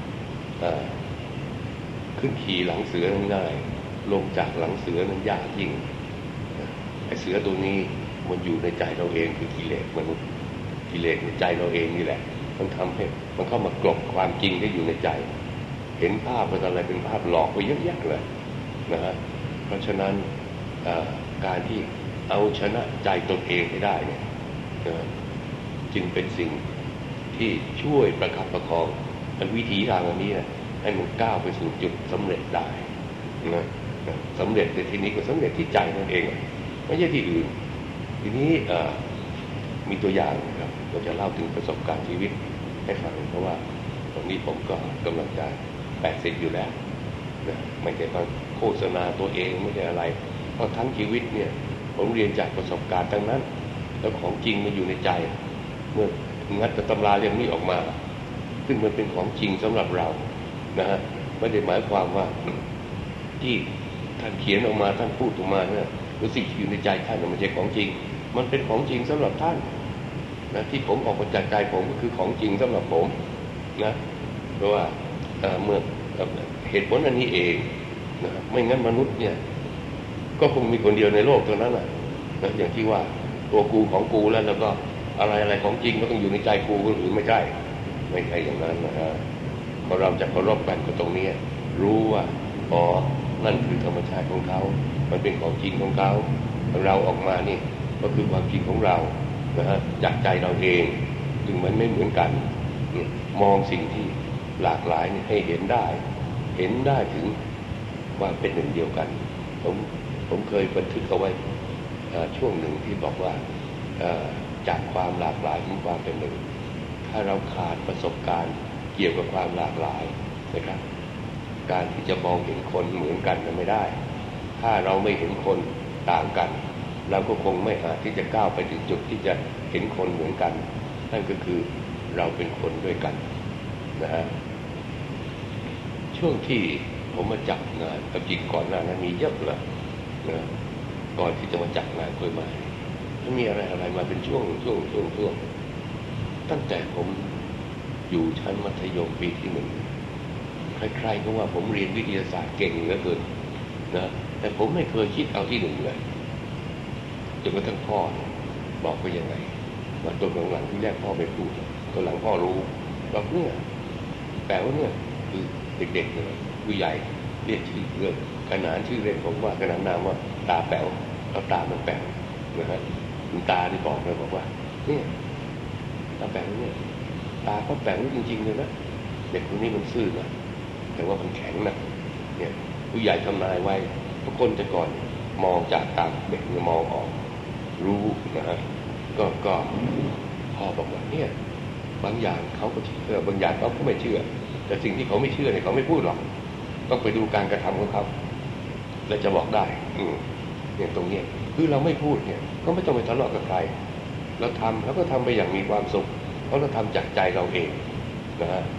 ขึ้นขี่หลังเสือนั้นง่ายลงจากหลังเสือนั้นยากยิ่งไอ้เสือตัวนี้มันอยู่ในใจเราเองคือกิเลสมนุษย์กิเลสในใจเราเองนี่แหละมันทำให้มันเข้ามากลบความจริงที่อยู่ในใจเห็นภาพเป็นอะไรเป็นภาพหลอกไปเยอะแยะเลยนะฮะเพราะฉะนั้นการที่เอาชนะใจตนเองให้ได้เนี่ยจึงเป็นสิ่งที่ช่วยประคับประคองวิถีทางอันนี้ให้มันก้าวไปสู่จุดสำเร็จได้นะสำเร็จในที่นี้ก็สำเร็จที่ใจนั่นเองไม่ใช่ที่อื่นทีนี้มีตัวอย่างครับเราจะเล่าถึงประสบการณ์ชีวิตให้ฟังเพราะว่าตรงนี้ผมก็กำลังจะแปดสิบอยู่แล้วนะไม่ใช่ต้องโฆษณาตัวเองไม่ใช่อะไรเพราะทั้งชีวิตเนี่ยผมเรียนจากประสบการณ์ทั้งนั้นแล้วของจริงมันอยู่ในใจเมื่องัดตำราเล่มนี้ออกมาซึ่งมันเป็นของจริงสำหรับเรานะฮะไม่ได้หมายความว่าที่ท่านเขียนออกมาท่านพูดออกมาเนี่ยหรือสิ่งที่อยู่ในใจท่านมันไม่ใช่ของจริงมันเป็นของจริงสำหรับท่านนะที่ผมออกมาจากใจผมก็คือของจริงสำหรับผมนะเพราะว่าเมื่อเหตุผลอันนี้เองนะไม่งั้นมนุษย์เนี่ยก็คงมีคนเดียวในโลกเท่านั้นแหละนะอย่างที่ว่าตัวกูของกูแล้วแล้วก็อะไรอะไรของจริงก็ต้องอยู่ในใจกูคนอื่นไม่ใช่ไม่ใช่อย่างนั้นนะฮะพอเราจะเคารพกันก็ตรงนี้รู้ว่าอ๋อนั่นคือธรรมชาติของเขามันเป็นของจริงของเขาเราออกมานี่ก็คือความจริงของเรานะฮะจากใจเราเองจึงมันไม่เหมือนกันมองสิ่งที่หลากหลายให้เห็นได้เห็นได้ถึงว่าเป็นหนึ่งเดียวกันผมผมเคยบันทึกเอาไว้ช่วงหนึ่งที่บอกว่าจากความหลากหลายถึงความเป็นหนึ่งถ้าเราขาดประสบการณ์เกี่ยวกับความหลากหลายนะครับการที่จะมองเห็นคนเหมือนกันไม่ได้ถ้าเราไม่เห็นคนต่างกันเราก็คงไม่อาจที่จะก้าวไปถึงจุดที่จะเห็นคนเหมือนกันนั่นก็คือเราเป็นคนด้วยกันนะฮะช่วงที่ผมมาจับงานกับจริงก่อนหน้านั้นมีเยอะเลยนะก่อนที่จะมาจับงานกล้วยไม้มันมีอะไรอะไรมาเป็นช่วงช่วงช่วงช่วงตั้งแต่ผมอยู่ชั้นมัธยมปีที่หนึ่งใครๆก็ว่าผมเรียนวิทยาศาสตร์เก่งเหลือเกินนะแต่ผมไม่เคยคิดเอาที่หนึ่งเลยจนกระทั่งพ่อบอกไปยังไงมาตอนหลังที่แรกพ่อไม่พูดตอนหลังพ่อรู้บอกเนี่ยแปลว่าเนี่ยคือเด็กๆเนี่ยผู้ใหญ่เรียกชื่อเรื่องขนานชื่อเล่นผมว่าขนานนามว่าตาแป๋วแล้วตามันแป๋วนะฮะคุณตาที่บอกเลยบอกว่าเนี่ยตาแป๋วเนี่ยตาเขาแป๋วจริงๆเลยนะเด็กคนนี้มันซื่อนะแต่ว่ามันแข็งนะเนี่ยผู้ใหญ่ทำนายไว้ทุกคนจะก่อนมองจากตาเด็กมองออกรู้นะฮะก็ก็พ่อบอกว่าเนี่ยบางอย่างเขาก็เชื่อบางอย่างเขาก็ไม่เชื่อแต่สิ่งที่เขาไม่เชื่อเนี่ยเขาไม่พูดหรอกต้องไปดูการกระทำของเขาแล้วจะบอกได้อืมเนี่ยตรงนี้คือเราไม่พูดเนี่ยก็ไม่ต้องไปทะเลาะกับใครเราทำแล้วก็ทำไปอย่างมีความสุขเพราะเราทำจากใจเราเองนะฮะ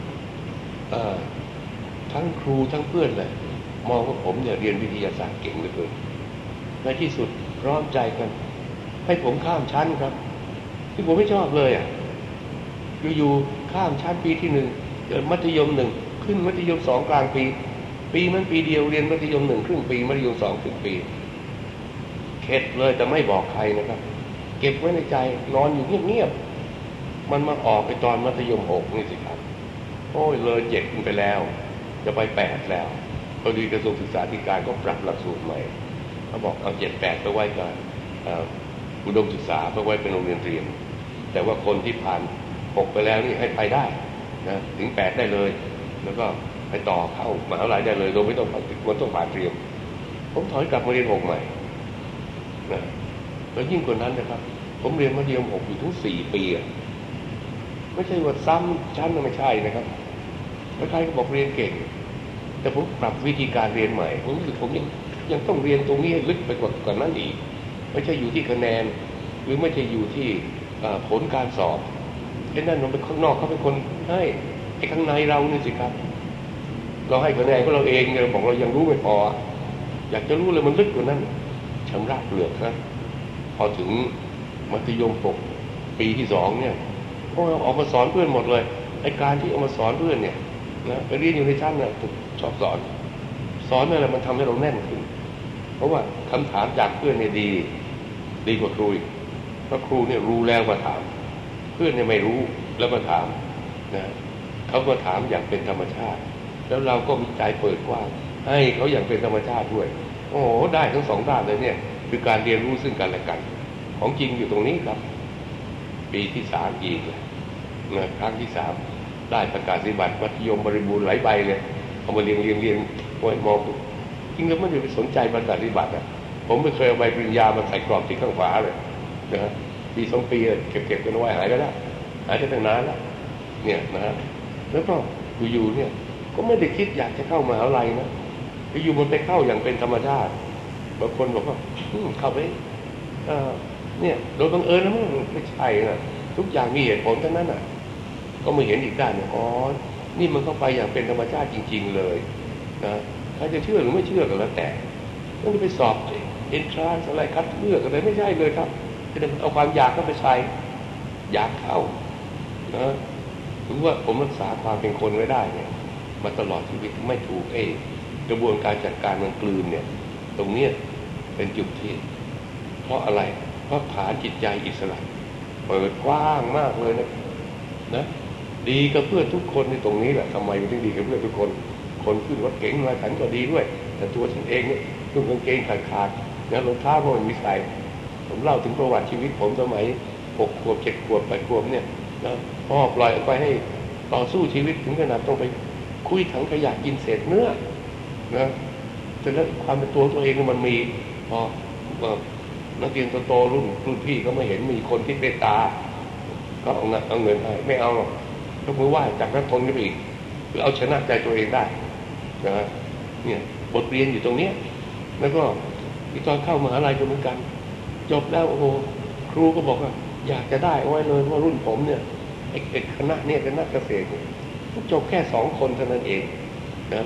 ทั้งครูทั้งเพื่อนเลยมองว่าผมเนี่ยเรียนวิทยาศาสตร์เก่งเหลือเกินในที่สุดพร้อมใจกันให้ผมข้ามชั้นครับที่ผมไม่ชอบเลยอ่ะอยู่ๆข้ามชั้นปีที่หนึ่งเกิดมัธยมหนึ่งขึ้นมัธยมสองกลางปีปีมันปีเดียวเรียนมัธยมหนึ่งครึ่งปีมัธยมสองครึ่งปีเข็ดเลยแต่ไม่บอกใครนะครับเก็บไว้ในใจนอนอยู่เงียบๆมันมาออกไปตอนมัธยมหกนี่สิครับโอ้ยเลยเจ็ดขึ้นไปแล้วจะไปแปดแล้วพอดีกระทรวงศึกษาธิการก็ปรับหลักสูตรใหม่เขาบอกเอาเจ็ดแปดไปไว้ก่อนอุดมศึกษาไปไว้เป็นโรงเรียนเตรียมแต่ว่าคนที่ผ่านหกไปแล้วนี่ให้ไปได้นะถึงแปดได้เลยแล้วก็ไปต่อเข้ามหาวิทยาลัยได้เลยโดยไม่ต้องมันต้องผ่านเตรียมผมถอยกลับมาเรียนหกใหม่นะแล้วยิ่งกว่านั้นนะครับผมเรียนมัธยมหกอยู่ถึงสี่ปีไม่ใช่ว่าซ้ำชั้นไม่ใช่นะครับใครๆก็บอกเรียนเก่งแต่ผมปรับวิธีการเรียนใหม่ผมรู้สึกผมยังยังต้องเรียนตรงนี้ให้ลึกไปกว่าก่อนนั้นอีกไม่ใช่อยู่ที่คะแนนหรือไม่ใช่อยู่ที่ผลการสอบไอ้นั่นมันเป็นข้างนอกเขาเป็นคนให้ไอ้ข้างในเรานี่สิครับเราให้คะแนนของเราเองเราบอกเรายังรู้ไม่พออยากจะรู้เลยมันลึกกว่านั้นชำระเปลือกนะพอถึงมัธยมหกปีที่สองเนี่ยพวกเราออกมาสอนเพื่อนหมดเลยไอ้การที่เอามาสอนเพื่อนเนี่ยนะไปเรียนอยู่ในชั้นเนี่ยชอบสอนสอนอะไรมันทำให้เราแน่นขึ้นเพราะว่าคำถามจากเพื่อนเนี่ยดีดีกว่าครูเพราะครูเนี่ยรู้แล้วมาถามเพื่อนเนี่ยไม่รู้แล้วมาถามนะเขาก็ถามอย่างเป็นธรรมชาติแล้วเราก็มีใจเปิดกว้างให้เขาอย่างเป็นธรรมชาติด้วยโอ้โหได้ทั้งสองด้านเลยเนี่ยคือการเรียนรู้ซึ่งกันและกันของจริงอยู่ตรงนี้ครับปีที่สามอีกเลยนะครั้งที่สามได้ประกาศนียบัตรมัธยมบริบูรณ์หลายใบเลยเอามาเรียงเรียงเรียงโอ้ยมองจริงแล้วไม่ได้ไปสนใจประกาศนียบัตรอ่ะผมไม่เคยเอาใบปริญญามาใส่กรอบติดข้างฝาเลยนะฮะปีสองปีเก็บเก็บกันไว้หายไปแล้วหายไปตั้งนานแล้วเนี่ยนะฮะแล้วก็อยู่ๆเนี่ยก็ไม่ได้คิดอยากจะเข้ามหาวิทยาลัยนะอยู่มันไปเข้าอย่างเป็นธรรมชาติบางคนบอกว่าเข้าไปเนี่ยโดยบังเอิญนะมันไม่ใช่นะทุกอย่างมีเหตุผลทั้งนั้นอ่ะก็มาเห็นอีกด้านนึงอ๋อนี่มันเข้าไปอย่างเป็นธรรมชาติจริงๆเลยนะใครจะเชื่อหรือไม่เชื่อก็แล้วแต่ต้องไปสอบเอนทรานซ์อะไรคัดเลือกอะไรไม่ใช่เลยครับเอาความอยากเข้าไปใช้อยากเข้านะถือว่าผมรักษาความเป็นคนไว้ได้เนี่ยมาตลอดชีวิตไม่ถูกไอ้กระบวนการจัดการมันกลืนเนี่ยตรงเนี้ยเป็นจุดที่เพราะอะไรเพราะฐานจิตใจอิสระเปิดกว้างมากเลยนะนะดีกับเพื่อนทุกคนในตรงนี้แหละทำไมมันถึงดีกับเพื่อนทุกคนคนขึ้นรถเก๋งมาฉันก็ดีด้วยแต่ตัวฉันเองเนี่ยนุ่งกางเกงขาดขาดนะรองเท้าก็ไม่มีใส่ผมเล่าถึงประวัติชีวิตผมสมัยหกขวบเจ็ดขวบแปดขวบเนี่ยนะพ่อปล่อยออกไปให้ต่อสู้ชีวิตถึงขนาดต้องไปคุยถังขยะกินเศษเนื้อนะแต่แล้วความเป็นตัวตัวเองมันมีพอนักเรียนโตๆรุ่นรุ่นพี่ก็ไม่เห็นมีคนที่เมตตาก็เอาเงินเอาเงินให้ไม่เอาหรอกยกมือไหว้จากนั้นทนกันไปอีกคือเอาชนะใจตัวเองได้นะเนี่ยบทเรียนอยู่ตรงนี้แล้วก็ตอนเข้ามหาลัยก็เหมือนกันจบแล้วโอ้โหครูก็บอกว่าอยากจะได้เอาไว้เลยว่ารุ่นผมเนี่ยไอ้คณะเนี่ยคณะเกษตรจบแค่สองคนเท่านั้นเองนะ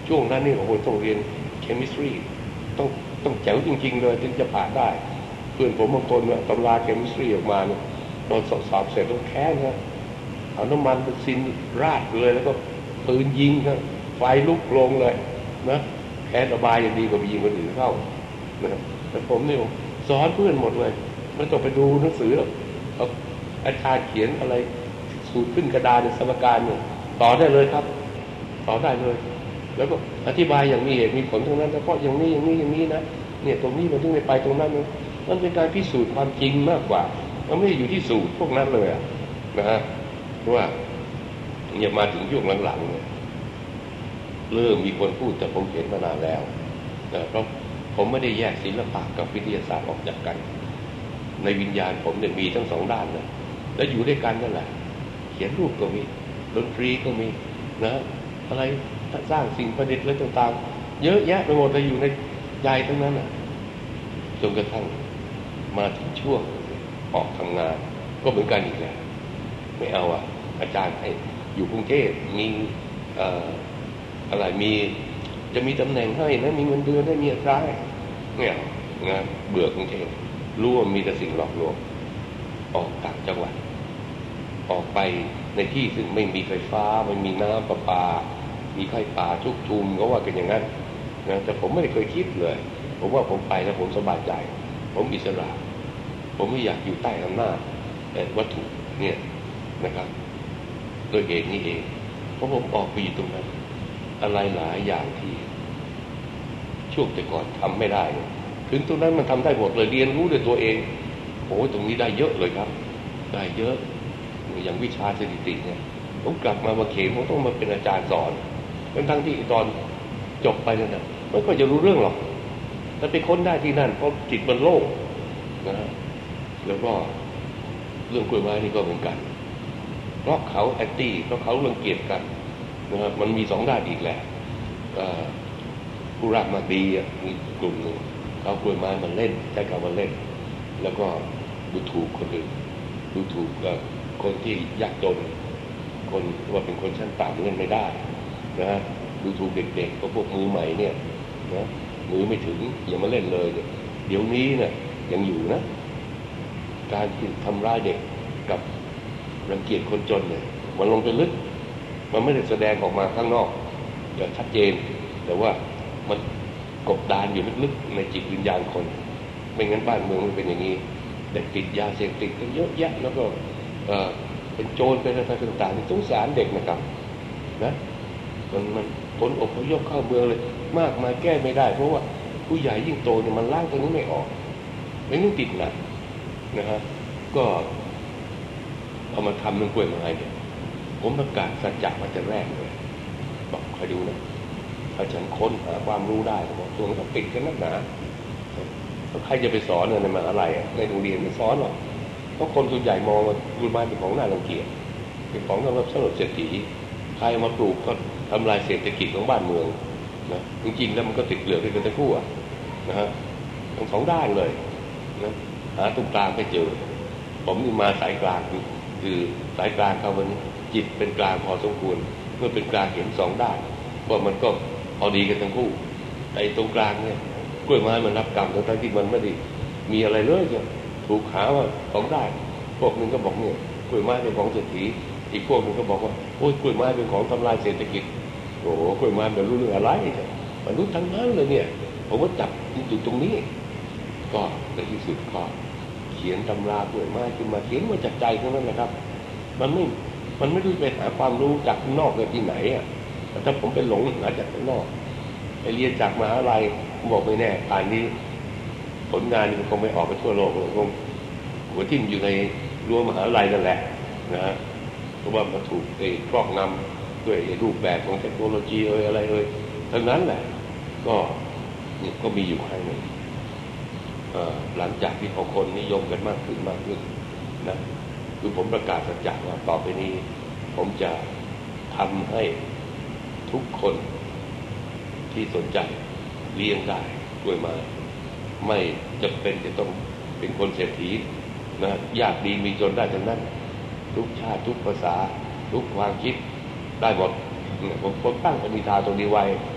ช่วงนั้นนี่โอ้โหต้องเรียน chemistry ต้องต้องแจ๋วจริงๆเลยถึงจะผ่านได้เพื่อนผมบางคนเนี่ยตำรา chemistry ออกมาเนี่ยตอนสอบสอบเสร็จต้องแค้นนะเอาน้ำมันเป็นซินราดเลยแล้วก็ปืนยิงครับไฟลุกลงเลยนะแค้นระบายอย่างดีกว่าไปยิงคนอื่นเข้านะแต่ผมเนี่ยสอนเพื่อนหมดเลยไม่ต้องไปดูหนังสือเอาอาจารย์เขียนอะไรสูตรขึ้นกระดาษในสมการเนี่ยต่อได้เลยครับต่อได้เลยแล้วก็อธิบายอย่างมีเหตุมีผลตรงนั้นแล้วก็อย่างนี้อย่างนี้อย่างนี้นะเนี่ยตรงนี้มันถึงไม่ไปตรงนั้นนะมันเป็นการพิสูจน์ความจริงมากกว่ามันไม่ได้อยู่ที่สูตรพวกนั้นเลยนะฮะเพราะว่าเนี่ยมาถึงยุคหลังๆเนี่ยเริ่มมีคนพูดแต่ผมเห็นมานานแล้วนะเพราะผมไม่ได้แยกศิลปะกับวิทยาศาสตร์ออกจากกันในวิญญาณผมเนี่ยมีทั้งสองด้านนะแล้วอยู่ด้วยกันนั่นแหละเขียนรูปก็มีดนตรีก็มีนะอะไรสร้างสิ่งประดิษฐ์อะไรต่างๆเยอะแยะไปหมดเลยอยู่ในใจทั้งนั้นน่ะจนกระทั่งมาถึงช่วงออกทำงานก็เหมือนกันอีกแล้วไม่เอาอ่ะอาจารย์ให้อยู่กรุงเทพมีเอ่ออะไรมีจะมีตำแหน่งให้นะมีเงินเดือนให้มีอะไรไม่เอานะเบื่อกรุงเทพรู้ว่ามีแต่สิ่งหลอกลวงออกต่างจังหวัดออกไปในที่ซึ่งไม่มีไฟฟ้าไม่มีน้ำประปามีไฟป่าชุกชุมก็ว่ากันอย่างนั้นนะแต่ผมไม่ได้เคยคิดเลยผมว่าผมไปแล้วผมสบายใจผมอิสระผมไม่อยากอยู่ใต้อำนาจวัตถุเนี่ยนะครับโดยเหตุนี้เองเพราะผมออกไปอยู่ตรงนั้นอะไรหลายอย่างที่ช่วงแต่ก่อนทำไม่ได้ถึงตรงนั้นมันทำได้หมดเลยเรียนรู้ด้วยตัวเองโอ้ตรงนี้ได้เยอะเลยครับได้เยอะอย่างวิชาสถิติเนี่ยผมกลับมาบางเขนผมต้องมาเป็นอาจารย์สอนทั้งที่ตอนจบไปนั่นนะไม่ค่อยจะรู้เรื่องหรอกแต่ไปค้นได้ที่นั่นเพราะจิตมันโล่งนะแล้วก็เรื่องกล้วยไม้นี่ก็เหมือนกันเพราะเขาแอนตี้เพราะเขารังเกียจกันนะครับมันมีสองด้านอีกแหละผู้รักมากดีมีกลุ่มหนึ่งเขากล้วยไม้มันเล่นใช้คำว่าเล่นแล้วก็ดูถูกคนอื่นดูถูกคนที่ยากจนคนว่าเป็นคนชั้นต่ำเล่นไม่ได้นะดูถูกเด็กๆเพราะพวกมือใหม่เนี่ยนะมือไม่ถึงอย่ามาเล่นเลยเนี่ยเดี๋ยวนี้เนี่ยยังอยู่นะการที่ทำร้ายเด็กกับรังเกียจคนจนเนี่ยมันลงไปลึกมันไม่ได้แสดงออกมาข้างนอกอย่างชัดเจนแต่ว่ามันกบดานอยู่ลึกๆในจิตวิญญาณคนไม่งั้นบ้านเมืองมันเป็นอย่างนี้เด็กติดยาเสพติดกันเยอะแยะแล้วก็เอ่อเป็นโจรเป็นอะไรต่างๆสงสารเด็กนะครับนะมันมันผลอพยพเข้าเมืองเลยมากมายแก้ไม่ได้เพราะว่าผู้ใหญ่ยิ่งโตเนี่ยมันล้างตรงนี้ไม่ออกไม่ยิ่งติดหนักนะฮะก็เอามาทำเรื่องกล้วยไม้เนี่ยผมประกาศสัจจะมาแต่แรกเลยบอกคอยดูนะถ้าฉันค้นหาความรู้ได้บอกตัวมันติดกันนักหนาใครจะไปสอนในมหาลัยในโรงเรียนไม่สอนหรอกเพราะคนส่วนใหญ่มองว่ากล้วยไม้เป็นของน่ารังเกียจเป็นของสำหรับสลดเศรษฐีใครมาปลูกก็ทำลายเศรษฐกิจของบ้านเมืองนะจริงๆแล้วมันก็ติดเหลือกด้วยกันทั้งคู่นะฮะทั้งสองด้านเลยนะหาตรงกลางไม่เจอผมนี่มาสายกลางคือสายกลางเขามันจิตเป็นกลางพอสมควรเมื่อเป็นกลางเห็นสองด้านว่ามันก็พอดีกันทั้งคู่แต่ตรงกลางเนี่ยกล้วยไม้มันรับกรรมทั้งที่มันไม่ได้มีอะไรเลยจะถูกหาว่าของได้พวกนึงก็บอกเนี่ยกล้วยไม้เป็นของเศรษฐีอีกพวกนึงก็บอกว่าโอ้ยกล้วยไม้เป็นของทำลายเศรษฐกิจโอ้โหกล้วยไม้ไม่รู้เรื่องอะไรมันรู้ทั้งนั้นเลยเนี่ยผมว่าจับจุดตรงนี้ก็ในที่สุดก็เขียนตำรากล้วยไม้ขึ้นมาเขียนมาจากใจเท่านั้นนะครับมันไม่มันไม่ได้ไปหาความรู้จากข้างนอกเลยที่ไหนอ่ะแต่ถ้าผมไปหลงหาจากข้างนอกไปเรียนจากมหาลัยผมบอกไม่แน่ป่านนี้ผลงานมันคงไม่ออกไปทั่วโลกเลยคงหัวทิ่มอยู่ในรั้วมหาลัยนั่นแหละนะฮะเพราะว่ามันถูกไอ้ครอบงำด้วยรูปแบบของเทคโนโลยีเอ่ยอะไรเอ่ยทั้งนั้นแหละก็ก็มีอยู่ข้างหนึ่งหลังจากที่พอคนนิยมกันมากขึ้นมากขึ้นนะคือผมประกาศสัจจะว่าต่อไปนี้ผมจะทำให้ทุกคนที่สนใจเลี้ยงได้กล้วยไม้ไม่จำเป็นจะต้องเป็นคนเศรษฐีนะยากดีมีจนได้ทั้งนั้นทุกชาติทุกภาษาทุกความคิดได้หมดผมผมตั้งปณิธานตรงนี้ไว้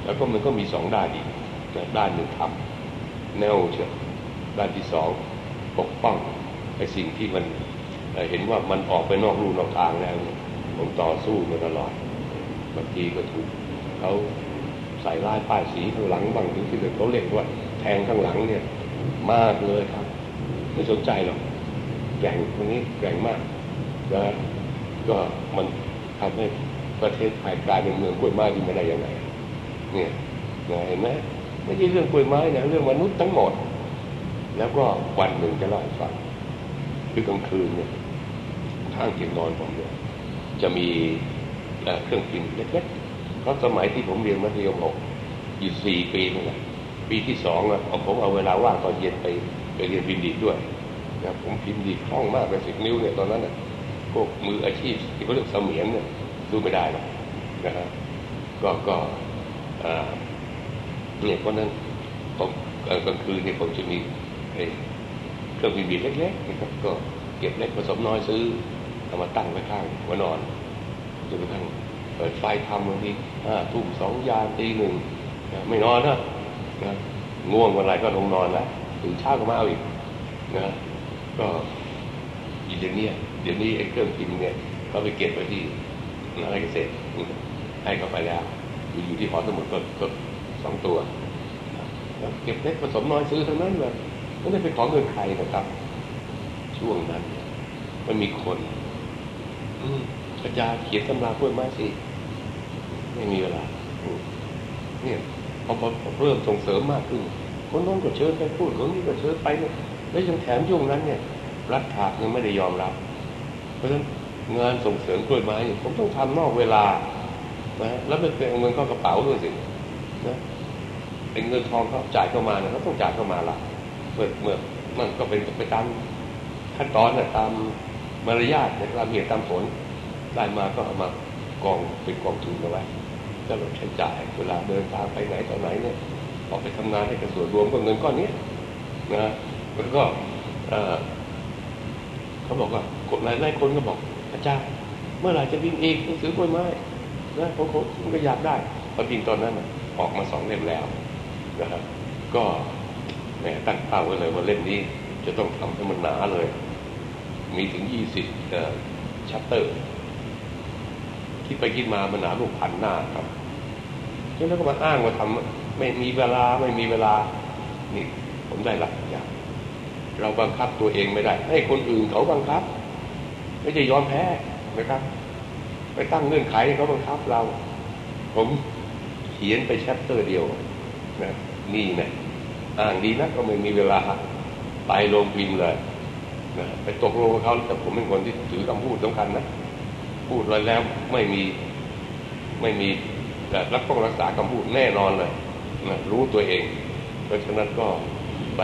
แล้วก็มันก็มีสองด้านอีกด้านหนึ่งทำแนวเชื่อด้านที่สองปกป้องไอ้สิ่งที่มันเห็นว่ามันออกไปนอกลู่นอกทางแล้วผมต่อสู้มาตลอดบางทีก็ถูกเขาใส่ลายป้ายสีข้างหลังบางทีที่เขาเรียกว่าแทงข้างหลังเนี่ยมากเลยครับไม่สนใจหรอกแก่งคนนี้แก่งมากนะก็มันทำให้ประเทศไทยกลายเป็นเมืองกล้วยไม้ที่ไม่ได้ยังไงเนี่ยเห็นไหมไม่ใช่เรื่องกล้วยไม้นะเรื่องมนุษย์ทั้งหมดแล้วก็วันหนึ่งจะเล่าให้ฟังคือกลางคืนเนี่ยข้างเตียงนอนผมเนี่ยจะมีเครื่องพิมพ์เล็กๆเพราะสมัยที่ผมเรียนมัธยมหกอยู่สี่ปีนี่แหละปีที่สองอะผมเอาเวลาว่างตอนเย็นไปไปเรียนพิมพ์ดีดด้วยนะผมพิมพ์ดีดคล่องมากเป็นสิบนิ้วเนี่ยตอนนั้นน่ะพวกมืออาชีพที่เขาเรียกเสมียนเนี่ยสู้ไม่ได้หรอกนะฮะก็ก็เนี่ยเพราะนั้นผมกลางคืนเนี่ยผมจะมีเครื่องพิมพ์ดีดเล็กๆนะครับก็เก็บเล็กผสมน้อยซื้อเอามาตั้งไว้ข้างหัวนอนจนกระทั่งเปิดไฟทำบางทีห้าทุ่มสองยามตีหนึ่งไม่นอนนะนะง่วงวันไรก็ลงนอนแล้วตื่นเช้าก็มาเอาอีกนะก็เดี๋ยวนี้เดี๋ยวนี้ไอ้เครื่องพิมพ์เนี่ยเขาไปเก็บไว้ที่อะไรเกษตรให้เขาไปแล้วอยู่ที่หอสมุดก็สองตัวเก็บเล็กผสมน้อยซื้อทั้งนั้นเลยไม่ได้เป็นของเงินใครนะครับช่วงนั้นมันมีคนอาจารย์เขียนตำรากล้วยไม้สิไม่มีเวลาเนี่ยพอเริ่มส่งเสริมมากขึ้นคนโน้นก็เชิญไปพูดคนนี้ก็เชิญไปเนี่ยแล้วยังแถมช่วงนั้นเนี่ยรัฐขาดยังไม่ได้ยอมรับเพราะฉะนั้นงานส่งเสริมกล้วยไม้ผมต้องทำนอกเวลานะแล้วไม่เป็นเงินเข้ากระเป๋าด้วยสินะไอ้เงินทองเขาจ่ายเข้ามาเนี่ยเขาต้องจ่ายเข้ามาละเมื่อเมื่อมันก็เป็นไปตามขั้นตอนนะตามมารยาทในตามเหตุตามผลได้มาก็เอามากองเป็นกองทุนเอาไว้แล้วเราใช้จ่ายเวลาเดินทางไปไหนต่อไหนเนี่ยออกไปทำงานให้กับส่วนรวมก็เงินก้อนนี้นะแล้วก็เขาบอกว่ากฎหลายหลายคนก็บอกอาจารย์เมื่อไหร่จะพิมพ์อีกหนังสือกล้วยไม้นะผมผมก็อยากได้พอพิมพ์ตอนนั้นออกมาสองเล่มแล้วนะครับก็แหมตั้งเป้าไว้เลยว่าเล่มนี้จะต้องทำให้มันหนาเลยมีถึงยี่สิบชัปเตอร์คิดไปคิดมามันหนาลูกพันหน้าครับแล้วก็มาอ้างว่าทำไม่มีเวลาไม่มีเวลานี่ผมได้หลักอย่างเราบังคับตัวเองไม่ได้ให้คนอื่นเขาบังคับไม่ใช่ยอมแพ้นะครับไปตั้งเงื่อนไขให้เขาบังคับเราผมเขียนไปชัปเตอร์เดียวนะนี่นะอ่านดีนะก็ไม่มีเวลาไปลงพิมพ์เลยนะไปตกลงกับเขาแต่ผมเป็นคนที่ถือคำพูดสำคัญนะพูดไว้แล้วไม่มีไม่มีแต่รักต้องรักษาคำพูดแน่นอนเลยนะรู้ตัวเองเพราะฉะนั้นก็ไป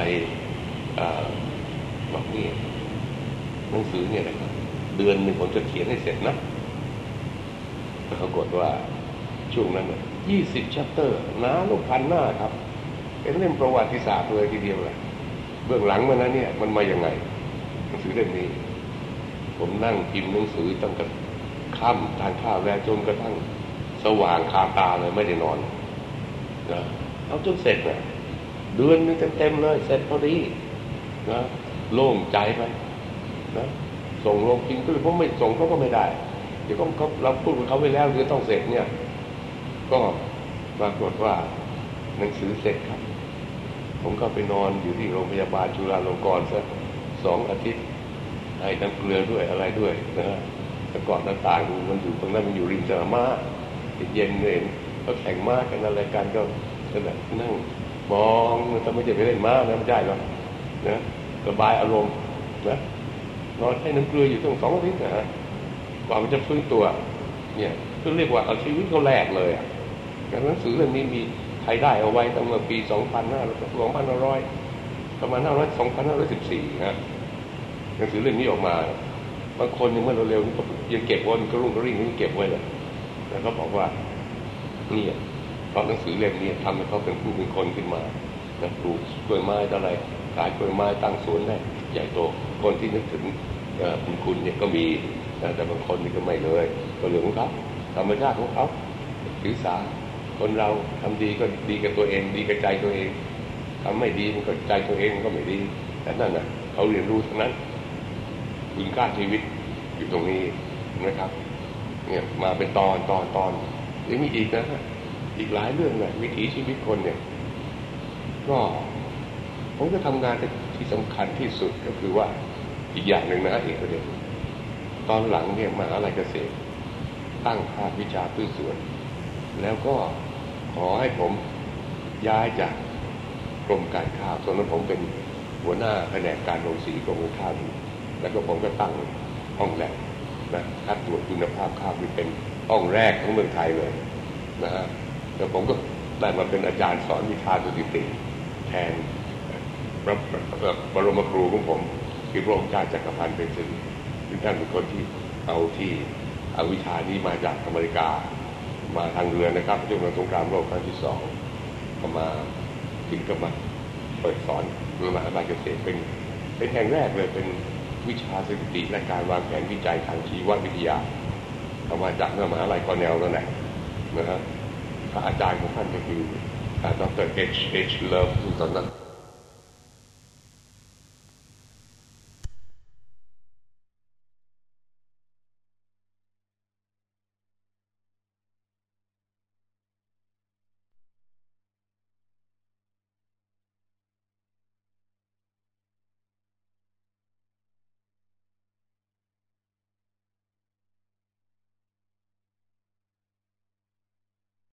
บอกนี่หนังสือเนี่ยนะครับเดือนหนึ่งผมจะเขียนให้เสร็จนะปรากฏว่าช่วงนั้นยี่สิบชัปเตอร์หนาลูกพันหน้าครับเป็นเล่มประวัติศาสตร์เลยทีเดียวเลยเบื้องหลังมันนั้นเนี่ยมันมาอย่างไงหนังสือเล่มนี้ผมนั่งพิมพ์หนังสือตั้งแต่ค่ำทานข้าวแล้วจนกระทั่งสว่างคาตาเลยไม่ได้นอนนะเอาจนเสร็จนะเดือนนึงเต็มๆเลยเสร็จพอดีนะโล่งใจไปนะส่งลงพิมพ์ก็เลยเพราะไม่ส่งเขาก็ไม่ได้เดี๋ยวเขาเราพูดกับเขาไปแล้วคือต้องเสร็จเนี่ยก็ปรากฏว่าหนังสือเสร็จครับผมก็ไปนอนอยู่ที่โรงพยาบาลจุฬาลงกรณ์สักสองอาทิตย์ให้น้ำเกลือด้วยอะไรด้วยนะแต่ก่อนหน้าต่างมันอยู่ตรงนั้นมันอยู่ริมสนามม้าเย็นเลยก็แข่งม้ากันอะไรกันก็ขนาดนั่งมองถ้าไม่จะไปเล่นม้านะไม่ได้หรอกนะสบายอารมณ์นะนอนให้น้ำเกลืออยู่ตั้งสองอาทิตย์นะฮะกว่ามันจะฟื้นตัวเนี่ยก็เรียกว่าเอาชีวิตเขาแลกเลยอ่ะหนังสือเรื่องนี้มีใครได้เอาไว้ตั้งแต่ปีสองพันห้าร้อยสองพันห้าร้อยประมาณห้าร้อยสองพันห้าร้อยสิบสี่นะหนังสือเรื่องนี้ออกมาบางคนยังเมื่อเร็วๆนี่ก็ยังเก็บไว้มันก็รุ่งก็ริ่งนี่เก็บไว้เลยแล้วก็บอกว่านี่ตอนหนังสือเล่มนี้ทำให้เขาเป็นผู้เป็นคนขึ้นมานะปลูกกล้วยไม้อะไรขายกล้วยไม้ตั้งสวนได้ใหญ่โตคนที่นึกถึงบุญคุณเนี่ยก็มีแต่บางคนนี่ก็ไม่เลยก็เรื่องของเขาธรรมชาติของเขาถือสาคนเราทำดีก็ดีกับตัวเองดีกับใจตัวเองทำไม่ดีมันก็ใจตัวเองก็ไม่ดีแต่นั่นน่ะเขาเรียนรู้ทั้งนั้นคุณค่าชีวิตอยู่ตรงนี้นะครับเนี่ยมาเป็นตอนตอนตอนยังมีอีกนะอีกหลายเรื่องนะวิถีชีวิตคนเนี่ยก็ผมจะทำงานที่สำคัญที่สุดก็คือว่าอีกอย่างหนึ่งนะเอกประเด็นตอนหลังเนี่ยมหาลัยเกษตรตั้งภาควิชาพืชสวนแล้วก็ขอให้ผมย้ายจากกรมการข้าวตอนนั้นผมเป็นหัวหน้าแผนกการโรงสีกรมการข้าวแล้วก็ผมก็ตั้งห้องแลบนะคัดตรวจคุณภาพข้าวที่เป็นห้องแรกของเมืองไทยเลยนะฮะแล้วผมก็ได้มาเป็นอาจารย์สอนวิชาสถิติแทนพระบรมครูของผมคือพระองค์เจ้าจักรพันธ์เป็นซึ่งท่านเป็นคนที่เอาที่เอาวิชานี้มาจากอเมริกามาทางเรือนะครับช่วงสงครามโลกครั้งที่สองก็มาถึงก็มาเปิดสอนมหาวิทยาลัยเกษตรเป็นเป็นแห่งแรกเลยเป็นวิชาสถิติและการวางแผนวิจัยทางชีววิทยาเอามาจากมหาวิทยาลัยคอร์เนลนั่นแหละนะฮะอาจารย์ของท่านก็คือดร. H. H. Love ซึ่งตอนนั้น